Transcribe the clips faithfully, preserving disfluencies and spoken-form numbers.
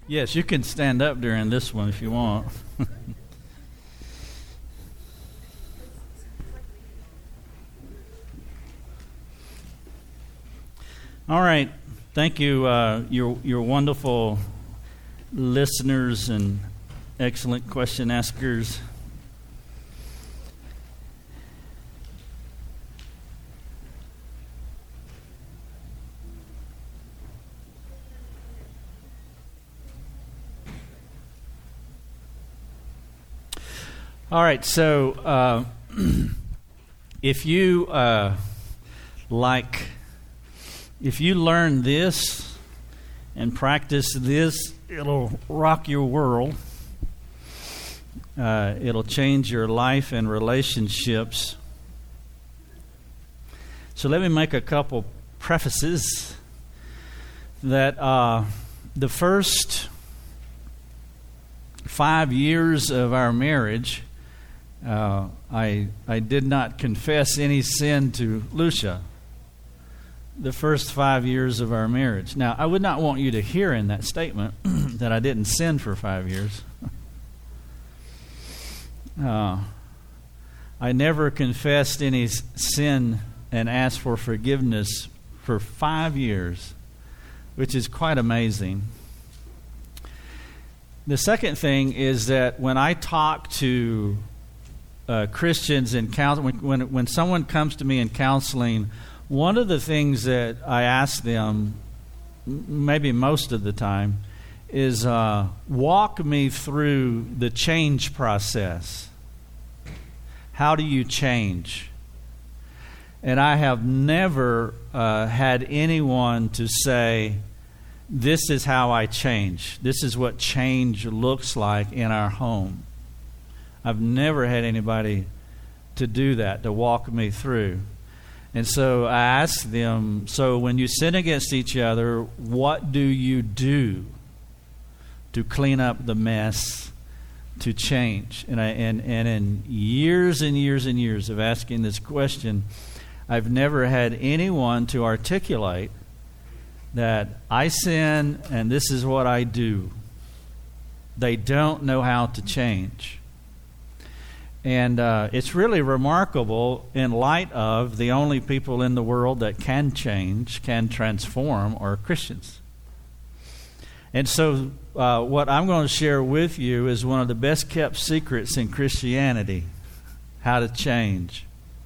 Yes, you can stand up during this one if you want. All right. Thank you, uh, your your wonderful listeners and excellent question askers. All right, so uh, if you uh, like, if you learn this and practice this, it'll rock your world. Uh, it'll change your life and relationships. So let me make a couple prefaces that uh, the first five years of our marriage, Uh, I I did not confess any sin to Lucia the first five years of our marriage. Now, I would not want you to hear in that statement that I didn't sin for five years. Uh, I never confessed any sin and asked for forgiveness for five years, which is quite amazing. The second thing is that when I talk to Uh, Christians in counseling, when, when when someone comes to me in counseling, one of the things that I ask them, m- maybe most of the time, is uh, walk me through the change process. How do you change? And I have never uh, had anyone to say, this is how I change. This is what change looks like in our home. I've never had anybody to do that, to walk me through. And so I ask them, so when you sin against each other, what do you do to clean up the mess, to change? And, I, and, and in years and years and years of asking this question, I've never had anyone to articulate that I sin and this is what I do. They don't know how to change. And uh, it's really remarkable in light of the only people in the world that can change, can transform, are Christians. And so uh, what I'm going to share with you is one of the best kept secrets in Christianity, how to change.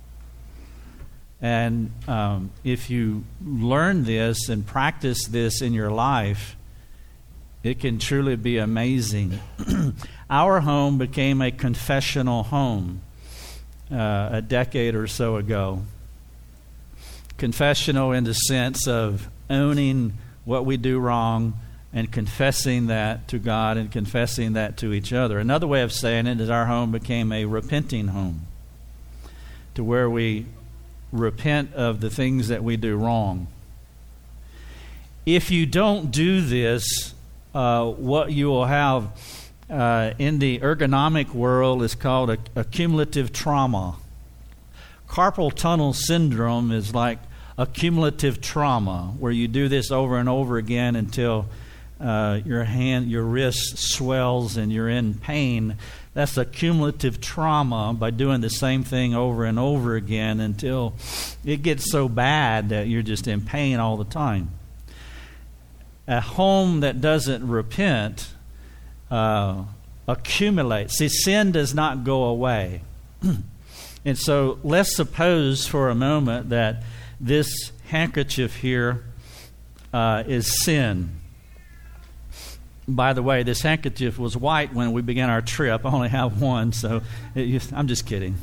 And um, if you learn this and practice this in your life, it can truly be amazing. Our home became a confessional home uh, a decade or so ago. Confessional in the sense of owning what we do wrong and confessing that to God and confessing that to each other. Another way of saying it is our home became a repenting home, to where we repent of the things that we do wrong. If you don't do this, uh, what you will have Uh, in the ergonomic world is called a, a cumulative trauma. Carpal tunnel syndrome is like a cumulative trauma, where you do this over and over again until uh, your hand, your wrist swells and you're in pain. That's a cumulative trauma by doing the same thing over and over again until it gets so bad that you're just in pain all the time. A home that doesn't repent Uh, accumulate. See, sin does not go away. And so let's suppose for a moment that this handkerchief here uh, is sin. By the way, this handkerchief was white when we began our trip. I only have one, so it, I'm just kidding.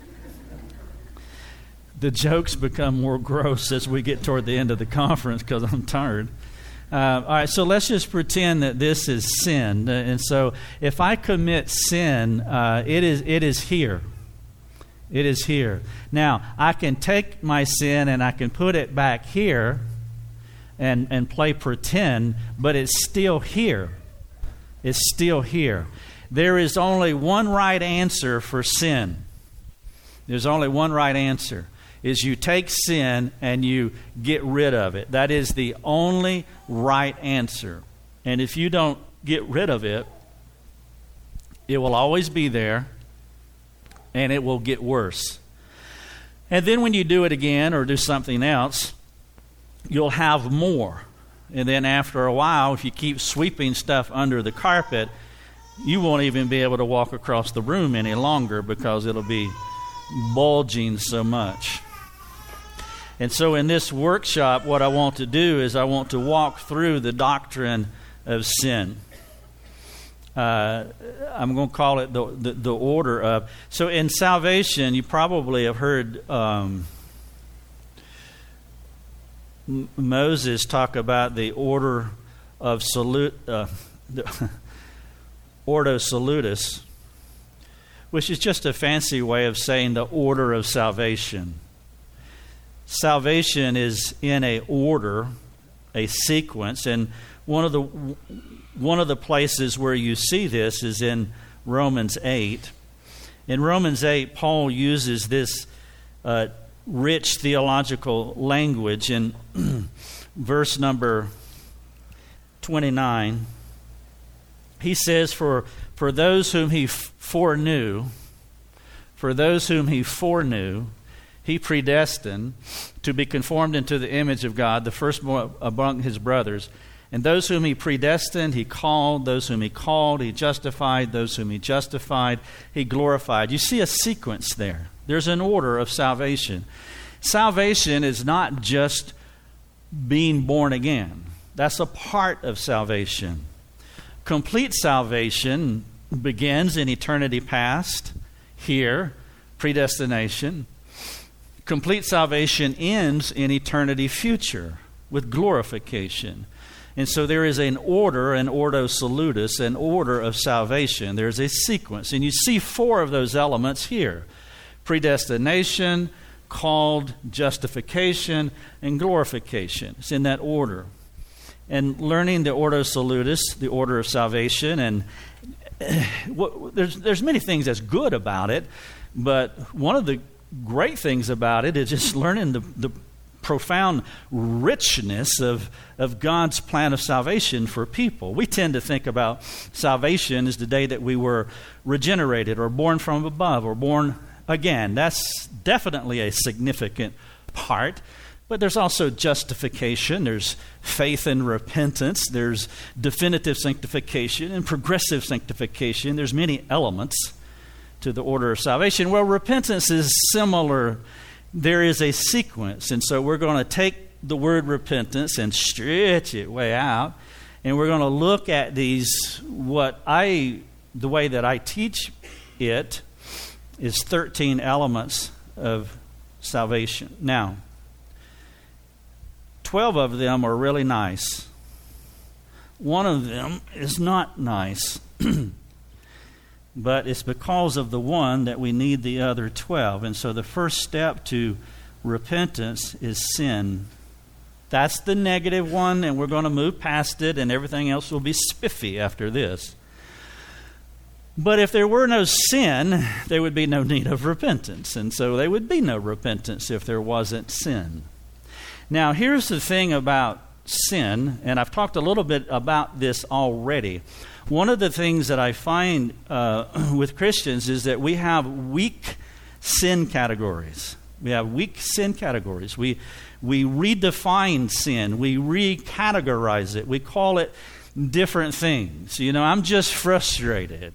The jokes become more gross as we get toward the end of the conference because I'm tired. Uh, all right, so let's just pretend that this is sin. And so if I commit sin, uh, it is it is here. It is here. Now, I can take my sin and I can put it back here and, and play pretend, but it's still here. It's still here. There is only one right answer for sin. There's only one right answer. Is you take sin and you get rid of it. That is the only right answer. And if you don't get rid of it, it will always be there, and it will get worse. And then when you do it again or do something else, you'll have more. And then after a while, if you keep sweeping stuff under the carpet, you won't even be able to walk across the room any longer because it'll be bulging so much. And so in this workshop, what I want to do is I want to walk through the doctrine of sin. Uh, I'm going to call it the, the, the order of. So in salvation, you probably have heard um, M- Moses talk about the order of salute, uh, the Ordo Salutis, which is just a fancy way of saying the order of salvation. Salvation is in a order, a sequence, and one of the one of the places where you see this is in Romans eight. In Romans eight, Paul uses this uh, rich theological language in verse number twenty-nine. He says, for, for those whom he foreknew, for those whom he foreknew, he predestined to be conformed into the image of God, the firstborn among his brothers. And those whom he predestined, he called. Those whom he called, he justified. Those whom he justified, he glorified. You see a sequence there. There's an order of salvation. Salvation is not just being born again. That's a part of salvation. Complete salvation begins in eternity past, here, predestination. Complete salvation ends in eternity future with glorification. And so there is an order, an ordo salutis, an order of salvation. There's a sequence. And you see four of those elements here. Predestination, called, justification, and glorification. It's in that order. And learning the ordo salutis, the order of salvation, and what, there's, there's many things that's good about it, but one of the great things about it is just learning the, the profound richness of, of God's plan of salvation for people. We tend to think about salvation as the day that we were regenerated or born from above or born again. That's definitely a significant part. But there's also justification, there's faith and repentance, there's definitive sanctification and progressive sanctification. There's many elements to the order of salvation. Well, repentance is similar. There is a sequence. And so we're going to take the word repentance and stretch it way out. And we're going to look at these, what I, the way that I teach it is thirteen elements of salvation. Now, twelve of them are really nice. One of them is not nice. But it's because of the one that we need the other twelve. And so the first step to repentance is sin. That's the negative one, and we're going to move past it, and everything else will be spiffy after this. But if there were no sin, there would be no need of repentance. And so there would be no repentance if there wasn't sin. Now, here's the thing about sin, and I've talked a little bit about this already. One of the things that I find uh, with Christians is that we have weak sin categories. We have weak sin categories. We we redefine sin. We recategorize it. We call it different things. You know, I'm just frustrated.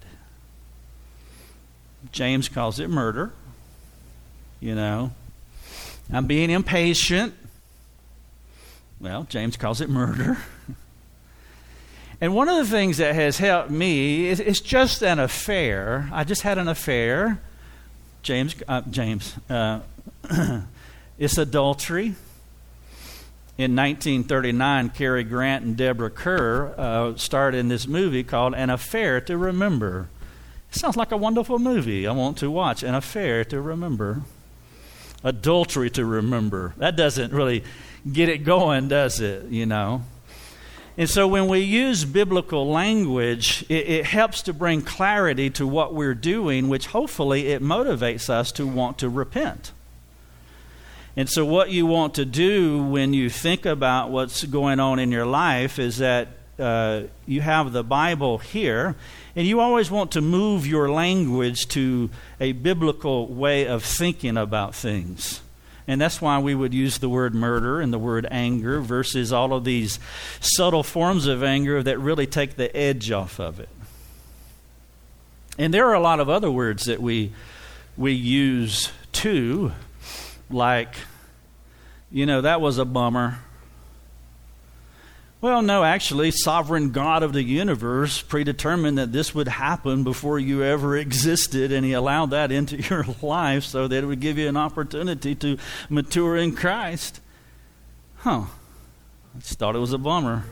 James calls it murder. You know, I'm being impatient. Well, James calls it murder. And one of the things that has helped me is it's just an affair. I just had an affair. James, uh, James, uh, it's adultery. In nineteen thirty-nine, Cary Grant and Deborah Kerr uh, starred in this movie called An Affair to Remember. It sounds like a wonderful movie I want to watch. An Affair to Remember. Adultery to remember. That doesn't really get it going, does it? You know. And so when we use biblical language, it, it helps to bring clarity to what we're doing, which hopefully it motivates us to want to repent. And so what you want to do when you think about what's going on in your life is that uh, you have the Bible here, and you always want to move your language to a biblical way of thinking about things. And that's why we would use the word murder and the word anger versus all of these subtle forms of anger that really take the edge off of it. And there are a lot of other words that we we use too, like, you know, that was a bummer. Well, no, actually, sovereign God of the universe predetermined that this would happen before you ever existed, and he allowed that into your life so that it would give you an opportunity to mature in Christ. Huh. I just thought it was a bummer.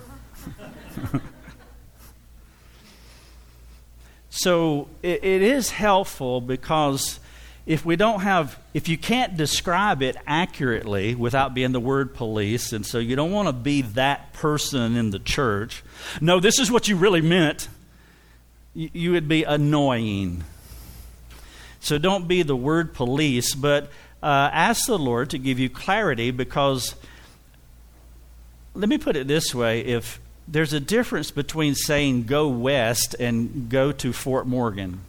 So it, it is helpful because if we don't have, if you can't describe it accurately without being the word police, and so you don't want to be that person in the church, no, this is what you really meant, you, you would be annoying. So don't be the word police, but uh, ask the Lord to give you clarity, because let me put it this way, if there's a difference between saying go west and go to Fort Morgan.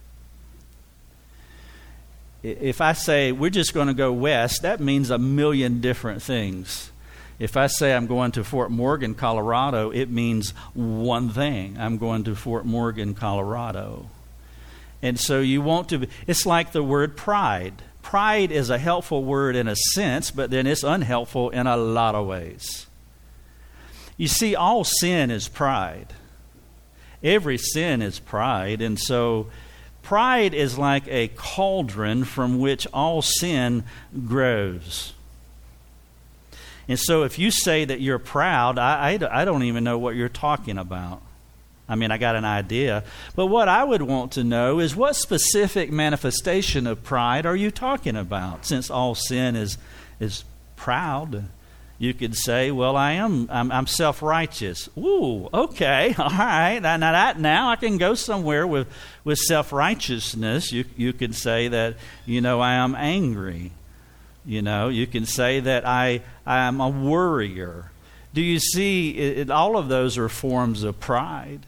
If I say we're just going to go west, that means a million different things. If I say I'm going to Fort Morgan, Colorado, it means one thing. I'm going to Fort Morgan, Colorado. And so you want to be, it's like the word pride. Pride is a helpful word in a sense, but then it's unhelpful in a lot of ways. You see, all sin is pride. Every sin is pride, and so pride is like a cauldron from which all sin grows. And so if you say that you're proud, I, I, I don't even know what you're talking about. I mean, I got an idea. But what I would want to know is, what specific manifestation of pride are you talking about? Since all sin is is proud, you could say, well, I am, I'm, I'm self-righteous. Ooh, okay, all right. Now, that, now I can go somewhere with, with self-righteousness. You, you could say that, you know, I am angry. You know, you can say that I, I am a worrier. Do you see, it, it, all of those are forms of pride.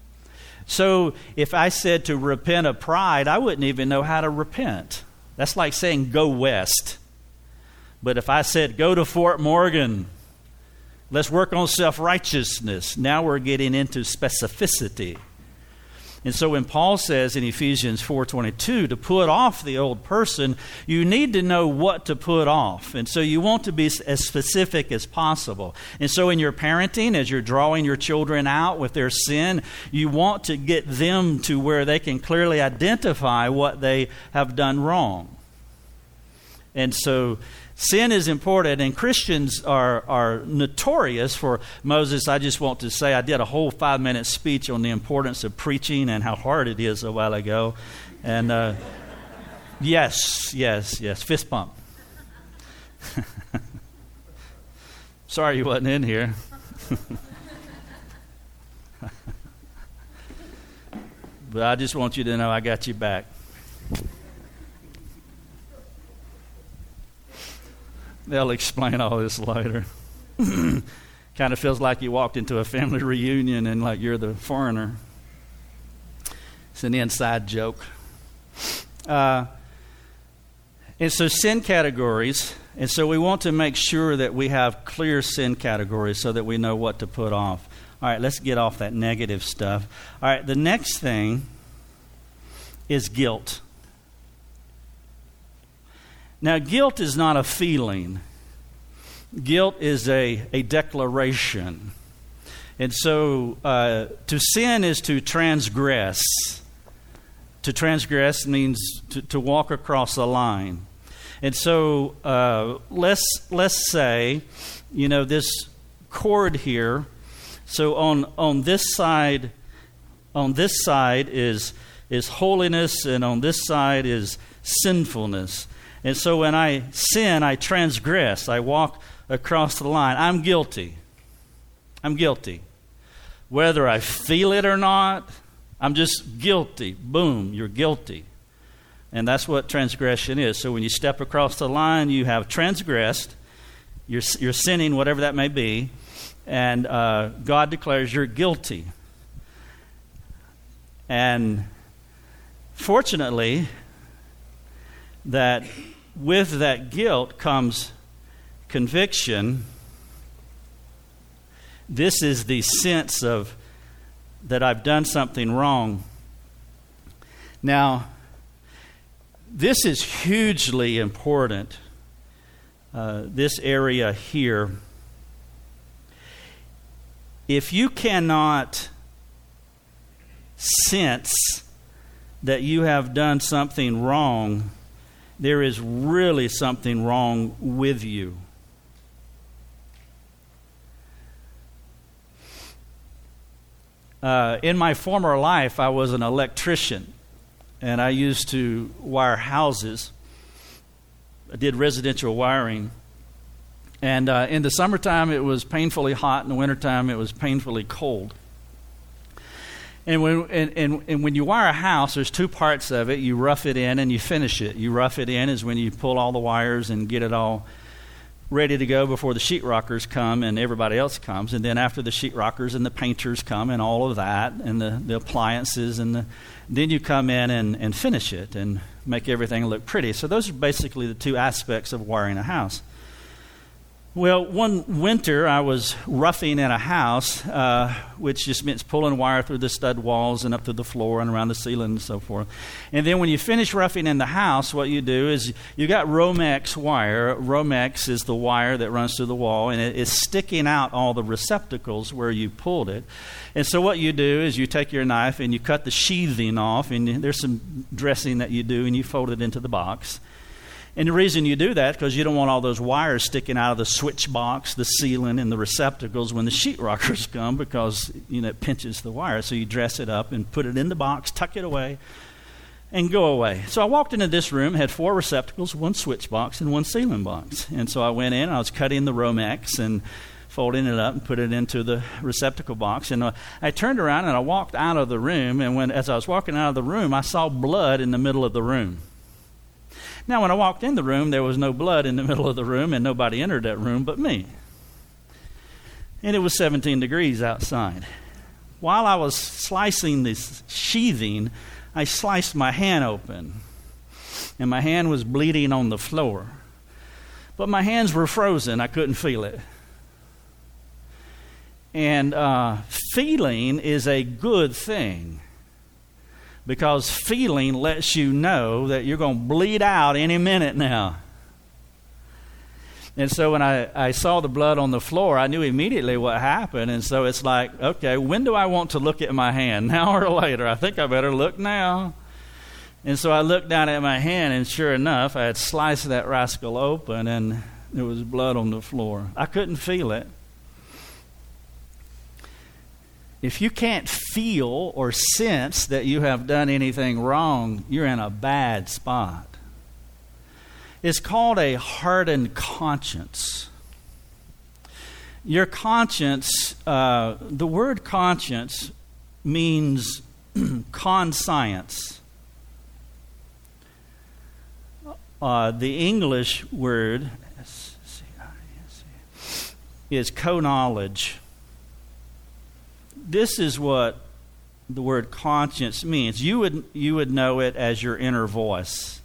So if I said to repent of pride, I wouldn't even know how to repent. That's like saying go west. But if I said, go to Fort Morgan, let's work on self-righteousness, now we're getting into specificity. And so when Paul says in Ephesians four twenty-two to put off the old person, you need to know what to put off. And so you want to be as specific as possible. And so in your parenting, as you're drawing your children out with their sin, you want to get them to where they can clearly identify what they have done wrong. And so sin is important, and Christians are, are notorious for, Moses, I just want to say, I did a whole five-minute speech on the importance of preaching and how hard it is a while ago. And uh, yes, yes, yes, fist pump. Sorry you wasn't in here. But I just want you to know I got you back. They'll explain all this later. Kind of feels like you walked into a family reunion and like you're the foreigner. It's an inside joke. Uh, and so sin categories, and so we want to make sure that we have clear sin categories so that we know what to put off. All right, let's get off that negative stuff. All right, the next thing is guilt. Now, guilt is not a feeling. Guilt is a, a declaration. And so uh, to sin is to transgress. To transgress means to, to walk across a line. And so uh, let's let's say, you know, this cord here. So on on this side, on this side is is holiness, and on this side is sinfulness. And so when I sin, I transgress. I walk across the line. I'm guilty. I'm guilty. Whether I feel it or not, I'm just guilty. Boom, you're guilty. And that's what transgression is. So when you step across the line, you have transgressed. You're, you're sinning, whatever that may be. and uh, God declares you're guilty. And fortunately, that with that guilt comes conviction. This is the sense of that I've done something wrong. Now, this is hugely important, uh, this area here. If you cannot sense that you have done something wrong, there is really something wrong with you. Uh, in my former life, I was an electrician, and I used to wire houses. I did residential wiring. And uh, in the summertime, it was painfully hot. In the wintertime, it was painfully cold. And when and, and, and when you wire a house, there's two parts of it. You rough it in and you finish it. You rough it in is when you pull all the wires and get it all ready to go before the sheetrockers come and everybody else comes. And then after the sheetrockers and the painters come and all of that and the, the appliances, and the, then you come in and, and finish it and make everything look pretty. So those are basically the two aspects of wiring a house. Well, one winter I was roughing in a house, uh, which just means pulling wire through the stud walls and up to the floor and around the ceiling and so forth. And then when you finish roughing in the house, what you do is you got Romex wire. Romex is the wire that runs through the wall, and it is sticking out all the receptacles where you pulled it. And so what you do is you take your knife and you cut the sheathing off, and there's some dressing that you do, and you fold it into the box. And the reason you do that is because you don't want all those wires sticking out of the switch box, the ceiling, and the receptacles when the sheetrockers come, because, you know, it pinches the wire. So you dress it up and put it in the box, tuck it away, and go away. So I walked into this room, had four receptacles, one switch box, and one ceiling box. And so I went in, I was cutting the Romex and folding it up and put it into the receptacle box. And uh, I turned around and I walked out of the room, and when as I was walking out of the room, I saw blood in the middle of the room. Now, when I walked in the room, there was no blood in the middle of the room, and nobody entered that room but me. And it was seventeen degrees outside. While I was slicing this sheathing, I sliced my hand open, and my hand was bleeding on the floor. But my hands were frozen. I couldn't feel it. And uh, feeling is a good thing, because feeling lets you know that you're going to bleed out any minute now. And so when I, I saw the blood on the floor, I knew immediately what happened. And so it's like, okay, when do I want to look at my hand, now or later? I think I better look now. And so I looked down at my hand, and sure enough, I had sliced that rascal open, and there was blood on the floor. I couldn't feel it. If you can't feel or sense that you have done anything wrong, you're in a bad spot. It's called a hardened conscience. Your conscience, uh, the word conscience means conscience. Uh, the English word is co-knowledge. This is what the word conscience means. You would you would know it as your inner voice.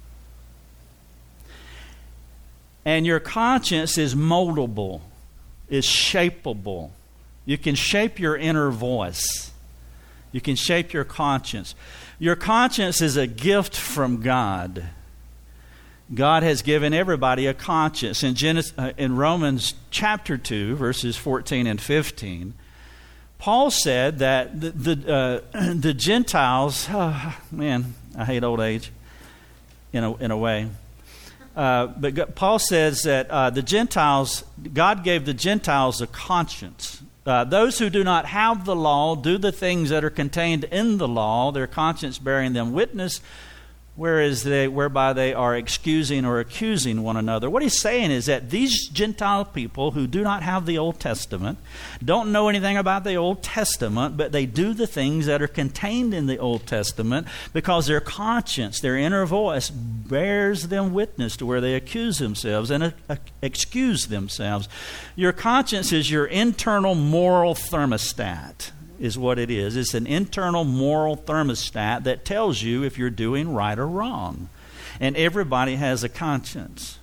And your conscience is moldable, is shapeable. You can shape your inner voice. You can shape your conscience. Your conscience is a gift from God. God has given everybody a conscience. In Genesis, uh, in Romans chapter two, verses fourteen and fifteen, Paul said that the the, uh, the Gentiles, oh, man, I hate old age in a, in a way. Uh, but God, Paul says that uh, the Gentiles, God gave the Gentiles a conscience. Uh, those who do not have the law do the things that are contained in the law, their conscience bearing them witness, whereas they, whereby they are excusing or accusing one another. What he's saying is that these Gentile people who do not have the Old Testament, don't know anything about the Old Testament, but they do the things that are contained in the Old Testament because their conscience, their inner voice, bears them witness to where they accuse themselves and uh, uh, excuse themselves. Your conscience is your internal moral thermostat, is what it is. It's an internal moral thermostat that tells you if you're doing right or wrong. And everybody has a conscience.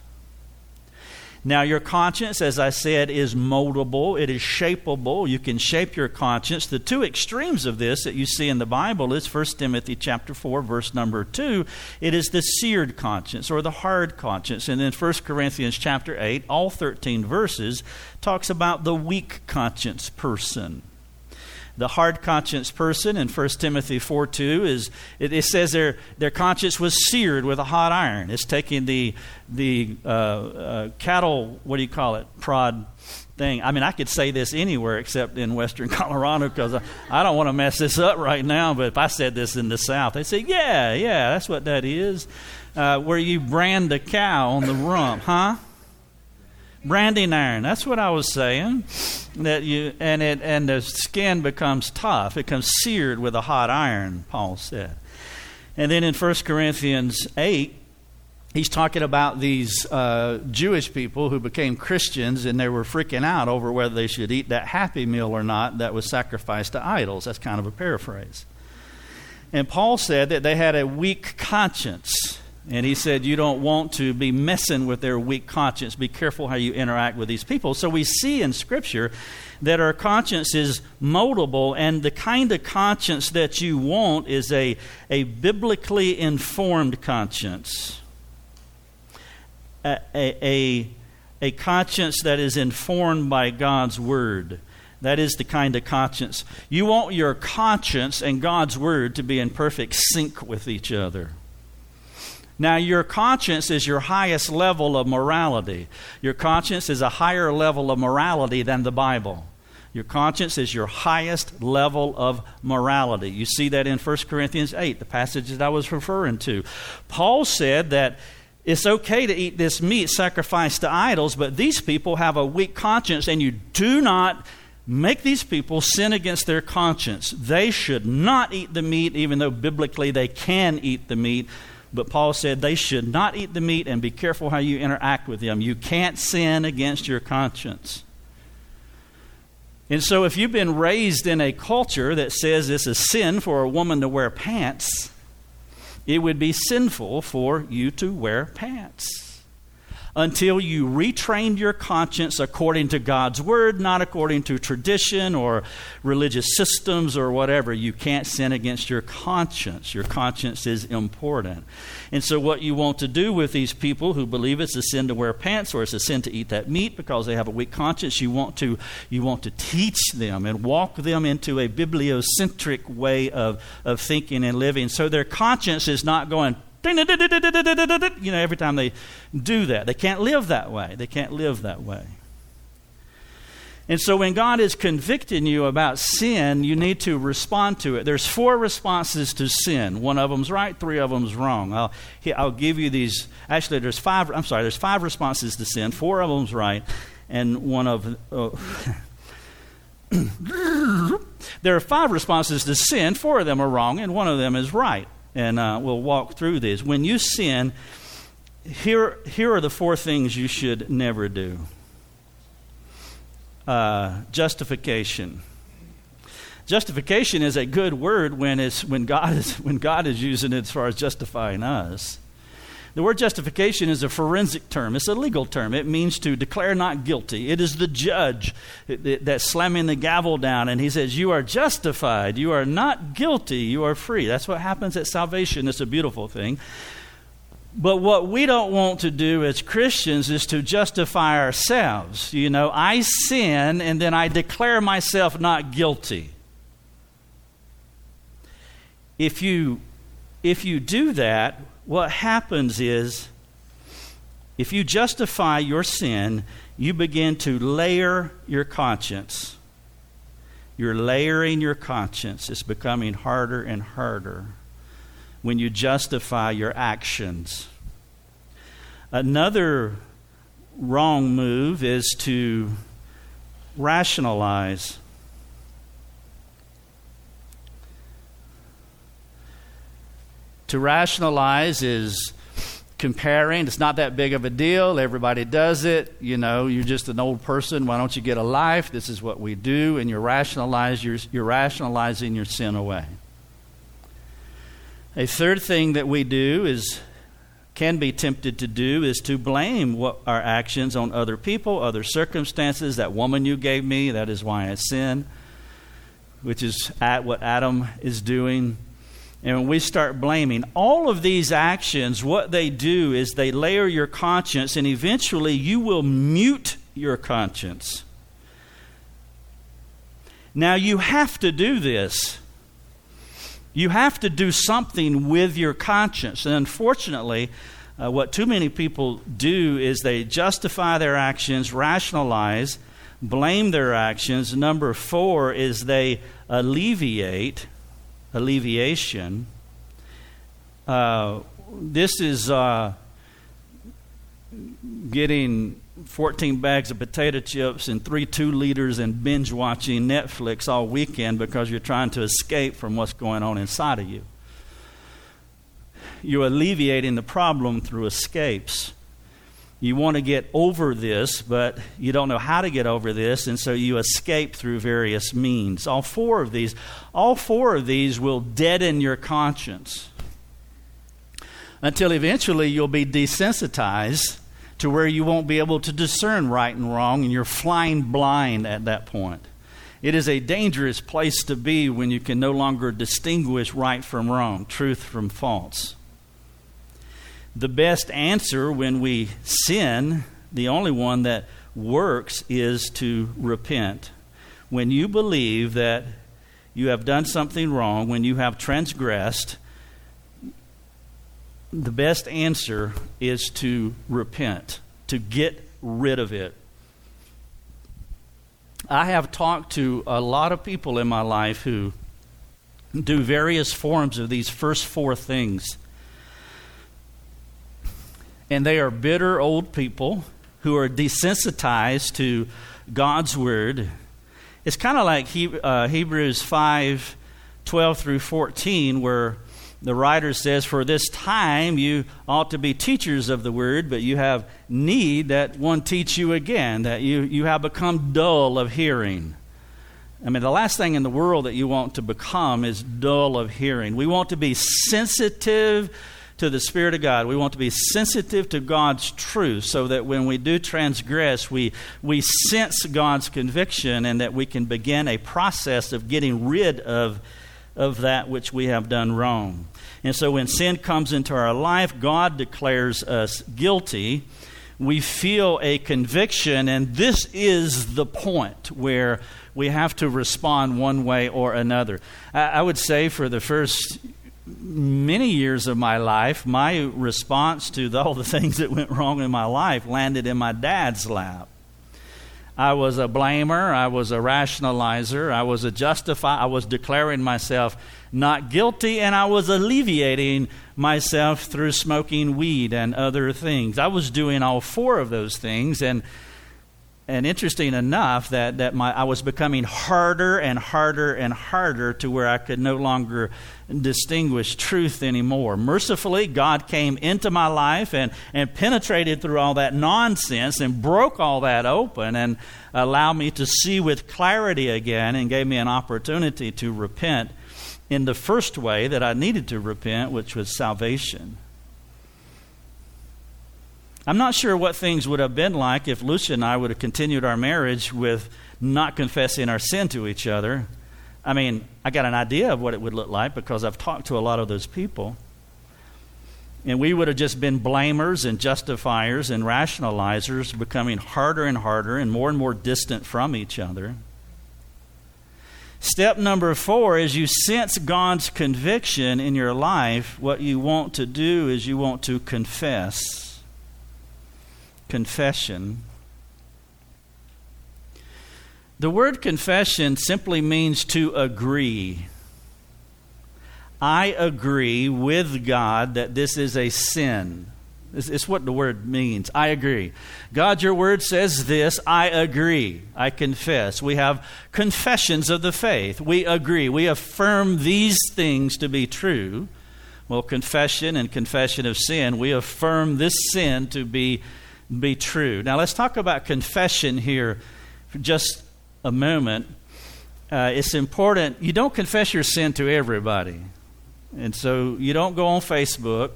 Now, your conscience, as I said, is moldable. It is shapeable. You can shape your conscience. The two extremes of this that you see in the Bible is First Timothy chapter four, verse number two. It is the seared conscience or the hard conscience. And then First Corinthians chapter eight, all thirteen verses, talks about the weak conscience person. The hard conscience person in First Timothy four two is, it, it says their their conscience was seared with a hot iron. It's taking the the uh, uh, cattle, what do you call it, prod thing. I mean, I could say this anywhere except in western Colorado because I, I don't want to mess this up right now, but if I said this in the South, they'd say, yeah, yeah, that's what that is. Uh, where you brand a cow on the rump, huh? Branding iron. That's what I was saying. That you and it and the skin becomes tough. It becomes seared with a hot iron, Paul said. And then in First Corinthians eight, he's talking about these uh, Jewish people who became Christians, and they were freaking out over whether they should eat that Happy Meal or not that was sacrificed to idols. That's kind of a paraphrase. And Paul said that they had a weak conscience. And he said, you don't want to be messing with their weak conscience. Be careful how you interact with these people. So we see in Scripture that our conscience is moldable, and the kind of conscience that you want is a, a biblically informed conscience. A, a, a, a conscience that is informed by God's Word. That is the kind of conscience. You want your conscience and God's Word to be in perfect sync with each other. Now, your conscience is your highest level of morality. Your conscience is a higher level of morality than the Bible. Your conscience is your highest level of morality. You see that in First Corinthians eight, the passage that I was referring to. Paul said that it's okay to eat this meat sacrificed to idols, but these people have a weak conscience, and you do not make these people sin against their conscience. They should not eat the meat, even though biblically they can eat the meat. But Paul said they should not eat the meat, and be careful how you interact with them. You can't sin against your conscience. And so if you've been raised in a culture that says it's a sin for a woman to wear pants, it would be sinful for you to wear pants. Until you retrained your conscience according to God's Word, not according to tradition or religious systems or whatever. You can't sin against your conscience. Your conscience is important. And so what you want to do with these people who believe it's a sin to wear pants or it's a sin to eat that meat because they have a weak conscience, you want to, you want to teach them and walk them into a bibliocentric way of, of thinking and living, so their conscience is not going, you know, every time they do that. They can't live that way. They can't live that way. And so when God is convicting you about sin, you need to respond to it. There's four responses to sin. One of them's right, three of them's wrong. I'll, I'll give you these. Actually, there's five. I'm sorry, there's five responses to sin. Four of them's right, and one of... Oh. There are five responses to sin. Four of them are wrong, and one of them is right. And uh, we'll walk through these. When you sin, here, here are the four things you should never do. Uh, justification. Justification is a good word when it's when God is when God is using it as far as justifying us. The word justification is a forensic term. It's a legal term. It means to declare not guilty. It is the judge that's slamming the gavel down, and he says, you are justified. You are not guilty. You are free. That's what happens at salvation. It's a beautiful thing. But what we don't want to do as Christians is to justify ourselves. You know, I sin, and then I declare myself not guilty. If you, if you do that, what happens is, if you justify your sin, you begin to layer your conscience. You're layering your conscience. It's becoming harder and harder. when you justify your actions. Another wrong move is to rationalize. To rationalize is comparing. It's not that big of a deal. Everybody does it. You know, you're just an old person. Why don't you get a life? This is what we do. And you're, rationalize, you're, you're rationalizing your sin away. A third thing that we do is, can be tempted to do, is to blame what our actions on other people, other circumstances. That woman you gave me, that is why I sin, which is at what Adam is doing. And when we start blaming, all of these actions, what they do is they layer your conscience, and eventually you will mute your conscience. Now, you have to do this. You have to do something with your conscience. And unfortunately, uh, what too many people do is they justify their actions, rationalize, blame their actions. Number four is they alleviate. Alleviation. Uh, this is uh, getting fourteen bags of potato chips and three two liters and binge watching Netflix all weekend because you're trying to escape from what's going on inside of you. You're alleviating the problem through escapes. You want to get over this, but you don't know how to get over this, and so you escape through various means. All four of these, all four of these will deaden your conscience until eventually you'll be desensitized to where you won't be able to discern right and wrong, and you're flying blind at that point. It is a dangerous place to be when you can no longer distinguish right from wrong, truth from false. The best answer when we sin, the only one that works, is to repent. When you believe that you have done something wrong, when you have transgressed, the best answer is to repent, to get rid of it. I have talked to a lot of people in my life who do various forms of these first four things. And they are bitter old people who are desensitized to God's Word. It's kind of like he, uh, Hebrews five, twelve through fourteen, where the writer says, "For this time you ought to be teachers of the Word, but you have need that one teach you again, that you, you have become dull of hearing." I mean, the last thing in the world that you want to become is dull of hearing. We want to be sensitive to the Spirit of God. We want to be sensitive to God's truth so that when we do transgress, we, we sense God's conviction and that we can begin a process of getting rid of, of that which we have done wrong. And so when sin comes into our life, God declares us guilty. We feel a conviction, and this is the point where we have to respond one way or another. I, I would say for the first many years of my life, my response to the, all the things that went wrong in my life landed in my dad's lap. I was a blamer. I was a rationalizer. I was a justifier. I was declaring myself not guilty, and I was alleviating myself through smoking weed and other things. I was doing all four of those things, and And interesting enough that, that my I was becoming harder and harder and harder to where I could no longer distinguish truth anymore. Mercifully, God came into my life and, and penetrated through all that nonsense and broke all that open and allowed me to see with clarity again and gave me an opportunity to repent in the first way that I needed to repent, which was salvation. I'm not sure what things would have been like if Lucia and I would have continued our marriage with not confessing our sin to each other. I mean, I got an idea of what it would look like because I've talked to a lot of those people. And we would have just been blamers and justifiers and rationalizers, becoming harder and harder and more and more distant from each other. Step number four is you sense God's conviction in your life. What you want to do is you want to confess. Confession. The word confession simply means to agree. I agree with God that this is a sin. It's, it's what the word means. I agree. God, your word says this. I agree. I confess. We have confessions of the faith. We agree. We affirm these things to be true. Well, confession and confession of sin, we affirm this sin to be, be true. Now, let's talk about confession here for just a moment. Uh, it's important. You don't confess your sin to everybody. And so you don't go on Facebook.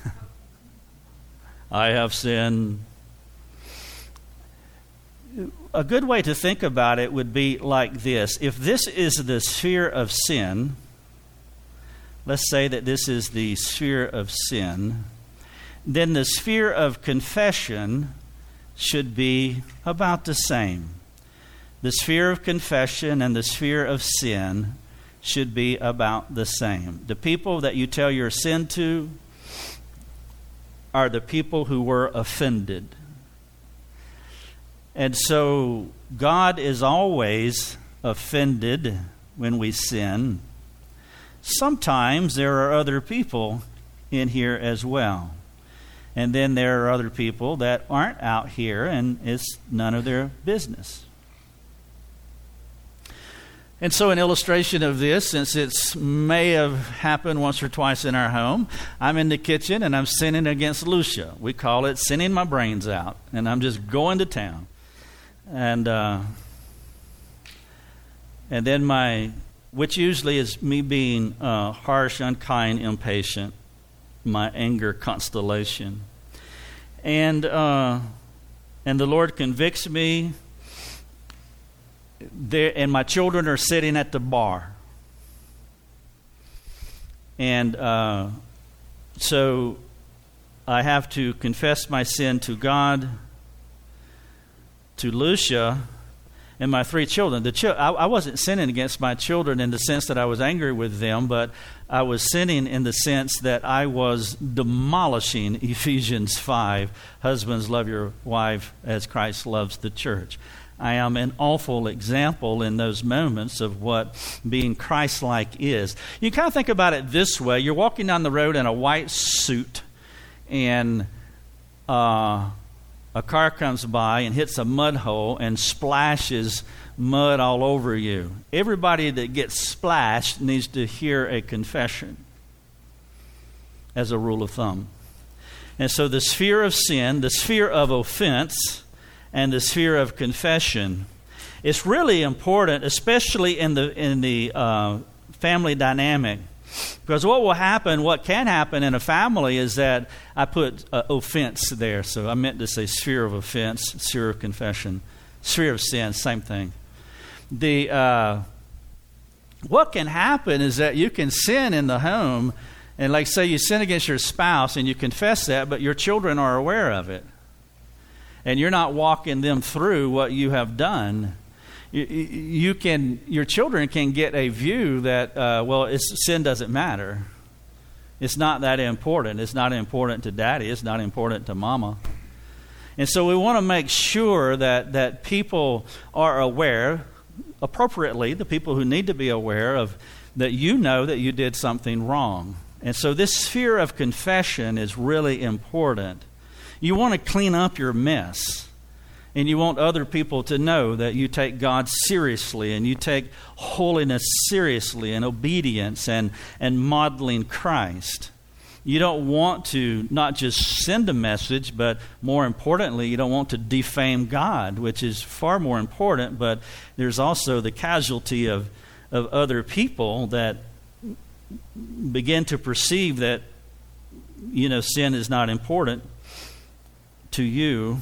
I have sinned. A good way to think about it would be like this. If this is the sphere of sin, let's say that this is the sphere of sin, then the sphere of confession should be about the same. The sphere of confession and the sphere of sin should be about the same. The people that you tell your sin to are the people who were offended. And so God is always offended when we sin. Sometimes there are other people in here as well. And then there are other people that aren't out here, and it's none of their business. And so an illustration of this, since it may have happened once or twice in our home, I'm in the kitchen and I'm sinning against Lucia. We call it sinning my brains out. And I'm just going to town. And uh, and then my, which usually is me being uh, harsh, unkind, impatient, my anger constellation. And uh, and the Lord convicts me. There, and my children are sitting at the bar. And uh, so I have to confess my sin to God, to Lucia, and my three children. The chi- I, I wasn't sinning against my children in the sense that I was angry with them, but I was sinning in the sense that I was demolishing Ephesians five, husbands, love your wife as Christ loves the church. I am an awful example in those moments of what being Christ-like is. You kind of think about it this way. You're walking down the road in a white suit, and uh, a car comes by and hits a mud hole and splashes mud all over you. Everybody that gets splashed needs to hear a confession as a rule of thumb. And so the sphere of sin, the sphere of offense, and the sphere of confession, it's really important, especially in the in the uh, family dynamic, because what will happen, what can happen in a family, is that I put uh, offense there. So I meant to say sphere of offense, sphere of confession, sphere of sin, same thing. The uh, what can happen is that you can sin in the home, and like say you sin against your spouse and you confess that, but your children are aware of it. And you're not walking them through what you have done. You, you can, your children can get a view that, uh, well, it's, sin doesn't matter. It's not that important. It's not important to daddy. It's not important to mama. And so we want to make sure that, that people are aware, appropriately, the people who need to be aware of, that you know that you did something wrong. And so this sphere of confession is really important. You want to clean up your mess, and you want other people to know that you take God seriously and you take holiness seriously and obedience and, and modeling Christ. You don't want to not just send a message, but more importantly, you don't want to defame God, which is far more important, but there's also the casualty of, of other people that begin to perceive that, you know, sin is not important to you.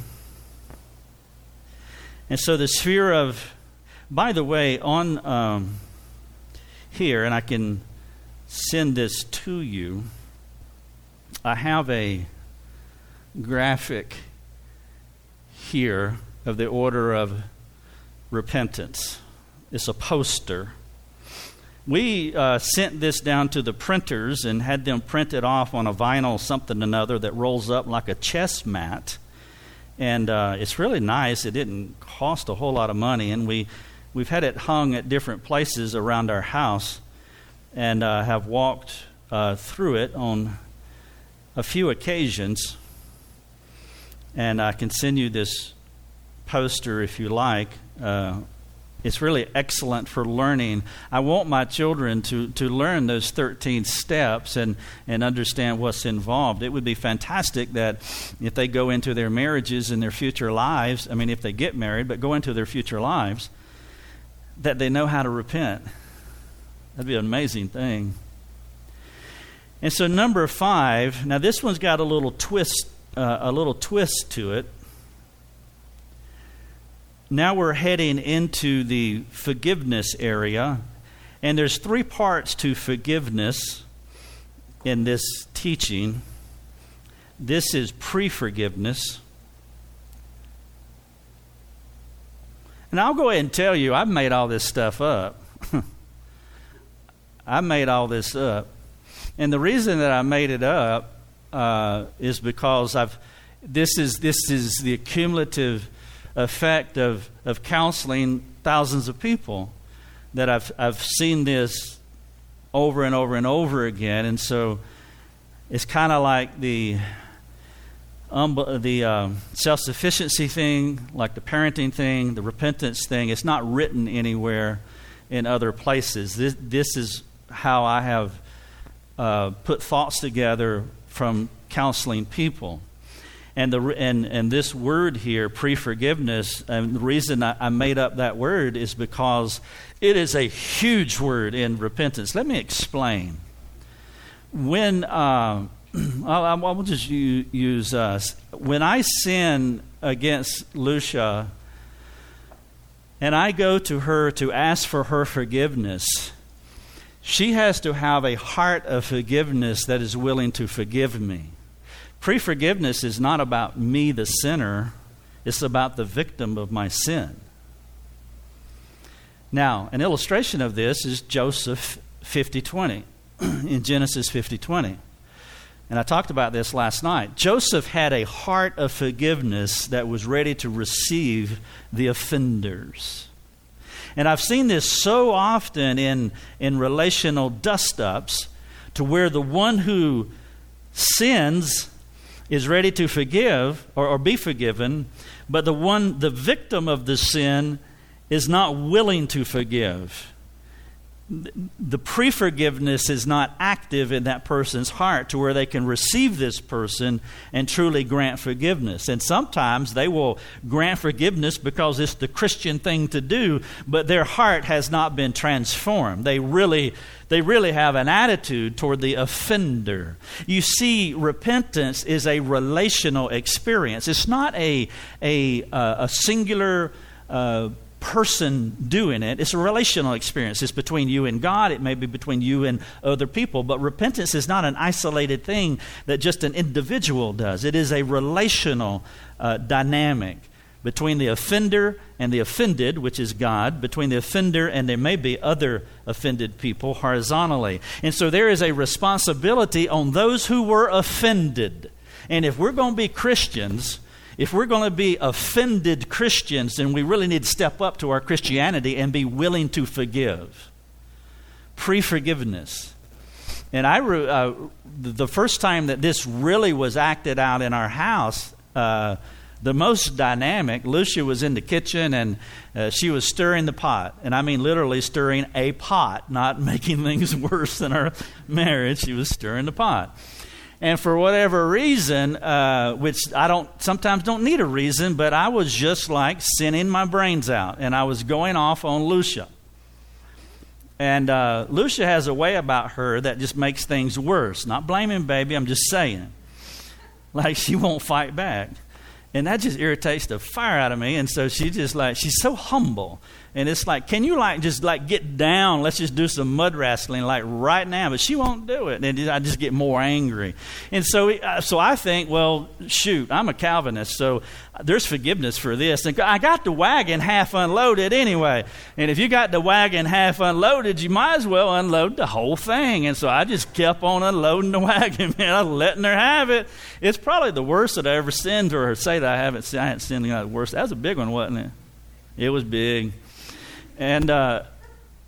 And so the sphere of, by the way, on um, here, and I can send this to you, I have a graphic here of the order of repentance. It's a poster. We uh, sent this down to the printers and had them print it off on a vinyl something or another that rolls up like a chess mat. And uh, it's really nice. It didn't cost a whole lot of money. And we, we've had it hung at different places around our house and uh, have walked uh, through it on a few occasions, and I can send you this poster if you like. Uh, it's really excellent for learning. I want my children to, to learn those thirteen steps and, and understand what's involved. It would be fantastic that if they go into their marriages and their future lives, I mean if they get married, but go into their future lives, that they know how to repent. That'd be an amazing thing. And so number five, now this one's got a little twist, uh, a little twist to it. Now we're heading into the forgiveness area, and there's three parts to forgiveness in this teaching. This is pre-forgiveness. And I'll go ahead and tell you, I've made all this stuff up. I made all this up. And the reason that I made it up uh, is because I've this is this is the cumulative effect of, of counseling thousands of people, that I've I've seen this over and over and over again. And so it's kind of like the um, the uh, self-sufficiency thing, like the parenting thing, the repentance thing. It's not written anywhere in other places. This this is how I have uh, put thoughts together from counseling people. And the and and this word here, pre-forgiveness, and the reason I, I made up that word is because it is a huge word in repentance. Let me explain. When uh, I'll, I'll just use us. When I sin against Lucia, and I go to her to ask for her forgiveness, she has to have a heart of forgiveness that is willing to forgive me. Pre-forgiveness is not about me, the sinner. It's about the victim of my sin. Now, an illustration of this is Joseph fifty twenty, in Genesis fifty twenty. And I talked about this last night. Joseph had a heart of forgiveness that was ready to receive the offenders. And I've seen this so often in, in relational dust-ups, to where the one who sins is ready to forgive or, or be forgiven, but the one, the victim of the sin, is not willing to forgive. The pre-forgiveness is not active in that person's heart to where they can receive this person and truly grant forgiveness. And sometimes they will grant forgiveness because it's the Christian thing to do, but their heart has not been transformed. They really, they really have an attitude toward the offender. You see, repentance is a relational experience. It's not a a uh, a singular Uh, person doing it. It's a relational experience. It's between you and God. It may be between you and other people. But repentance is not an isolated thing that just an individual does. It is a relational uh, dynamic between the offender and the offended, which is God, between the offender and there may be other offended people horizontally. And so there is a responsibility on those who were offended. And if we're going to be Christians, if we're going to be offended Christians, then we really need to step up to our Christianity and be willing to forgive. Pre-forgiveness. And I, uh, the first time that this really was acted out in our house, uh, the most dynamic, Lucia was in the kitchen and uh, she was stirring the pot. And I mean literally stirring a pot, not making things worse in our marriage. She was stirring the pot. And for whatever reason, uh, which I don't sometimes don't need a reason, but I was just like sinning my brains out, and I was going off on Lucia. And uh, Lucia has a way about her that just makes things worse. Not blaming baby, I'm just saying. Like she won't fight back. And that just irritates the fire out of me. And so she just like, she's so humble. And it's like, can you like just like get down? Let's just do some mud wrestling like right now. But she won't do it. And I just get more angry. And so so I think, well, shoot, I'm a Calvinist. So there's forgiveness for this. And I got the wagon half unloaded anyway. And if you got the wagon half unloaded, you might as well unload the whole thing. And so I just kept on unloading the wagon, man. I was letting her have it. It's probably the worst that I ever sinned, or say that I haven't I hadn't sinned the worst. That was a big one, wasn't it? It was big. And uh,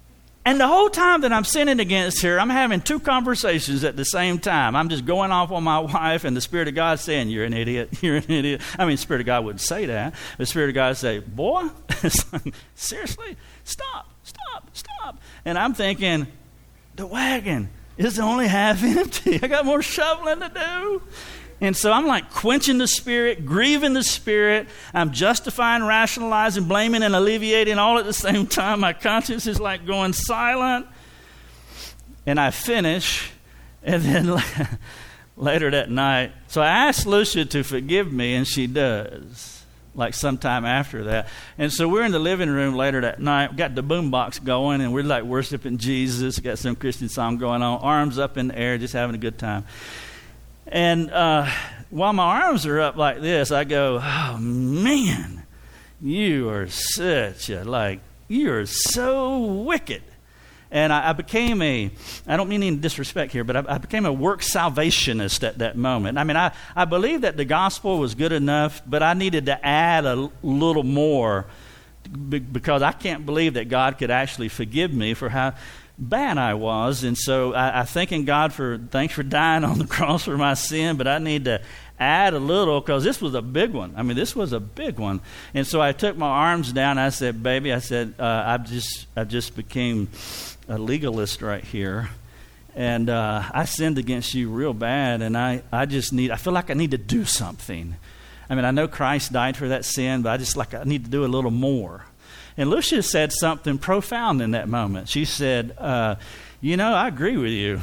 And the whole time that I'm sinning against her, I'm having two conversations at the same time. I'm just going off on my wife, and the Spirit of God saying, you're an idiot, you're an idiot. I mean, the Spirit of God wouldn't say that. The Spirit of God would say, boy, seriously, stop, stop, stop. And I'm thinking, the wagon is only half empty. I got more shoveling to do. And so I'm like quenching the Spirit, grieving the Spirit. I'm justifying, rationalizing, blaming, and alleviating all at the same time. My conscience is like going silent. And I finish. And then later that night, so I asked Lucia to forgive me, and she does, like sometime after that. And so we're in the living room later that night, got the boombox going, and we're like worshiping Jesus, got some Christian song going on, arms up in the air, just having a good time. And uh, while my arms are up like this, I go, oh, man, you are such a, like, you are so wicked. And I, I became a, I don't mean any disrespect here, but I, I became a work salvationist at that moment. I mean, I, I believed that the gospel was good enough, but I needed to add a little more because I can't believe that God could actually forgive me for how bad I was. And so I, I thanking God for, thanks for dying on the cross for my sin, but I need to add a little because this was a big one. I mean, this was a big one. And so I took my arms down. I said, baby, I said, uh, I just I just became a legalist right here. And uh, I sinned against you real bad. And I, I just need, I feel like I need to do something. I mean, I know Christ died for that sin, but I just like, I need to do a little more. And Lucia said something profound in that moment. She said, uh, you know, I agree with you.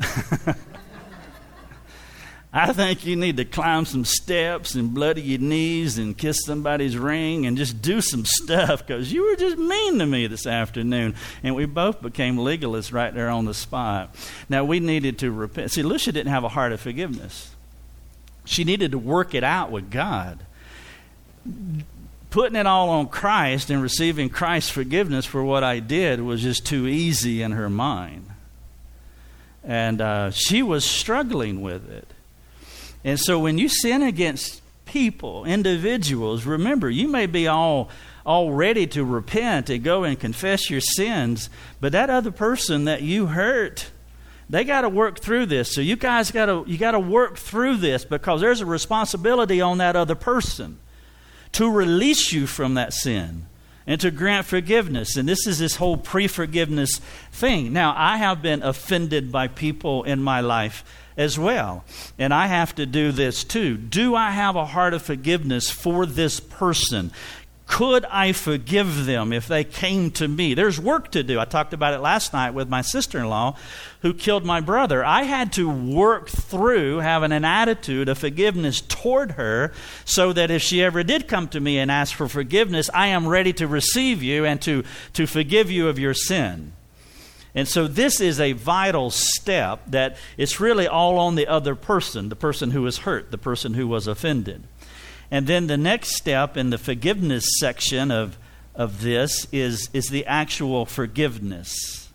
I think you need to climb some steps and bloody your knees and kiss somebody's ring and just do some stuff because you were just mean to me this afternoon. And we both became legalists right there on the spot. Now, we needed to repent. See, Lucia didn't have a heart of forgiveness. She needed to work it out with God. Putting it all on Christ and receiving Christ's forgiveness for what I did was just too easy in her mind. And uh, she was struggling with it. And so when you sin against people, individuals, remember, you may be all, all ready to repent and go and confess your sins, but that other person that you hurt, they got to work through this. So you guys got to you got to work through this because there's a responsibility on that other person to release you from that sin and to grant forgiveness. And this is this whole pre-forgiveness thing. Now, I have been offended by people in my life as well. And I have to do this too. Do I have a heart of forgiveness for this person? Could I forgive them if they came to me? There's work to do. I talked about it last night with my sister-in-law who killed my brother. I had to work through having an attitude of forgiveness toward her so that if she ever did come to me and ask for forgiveness, I am ready to receive you and to, to forgive you of your sin. And so this is a vital step that it's really all on the other person, the person who was hurt, the person who was offended. And then the next step in the forgiveness section of, of this is, is the actual forgiveness.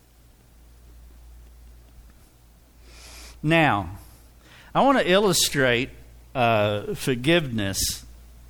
Now, I want to illustrate uh, forgiveness.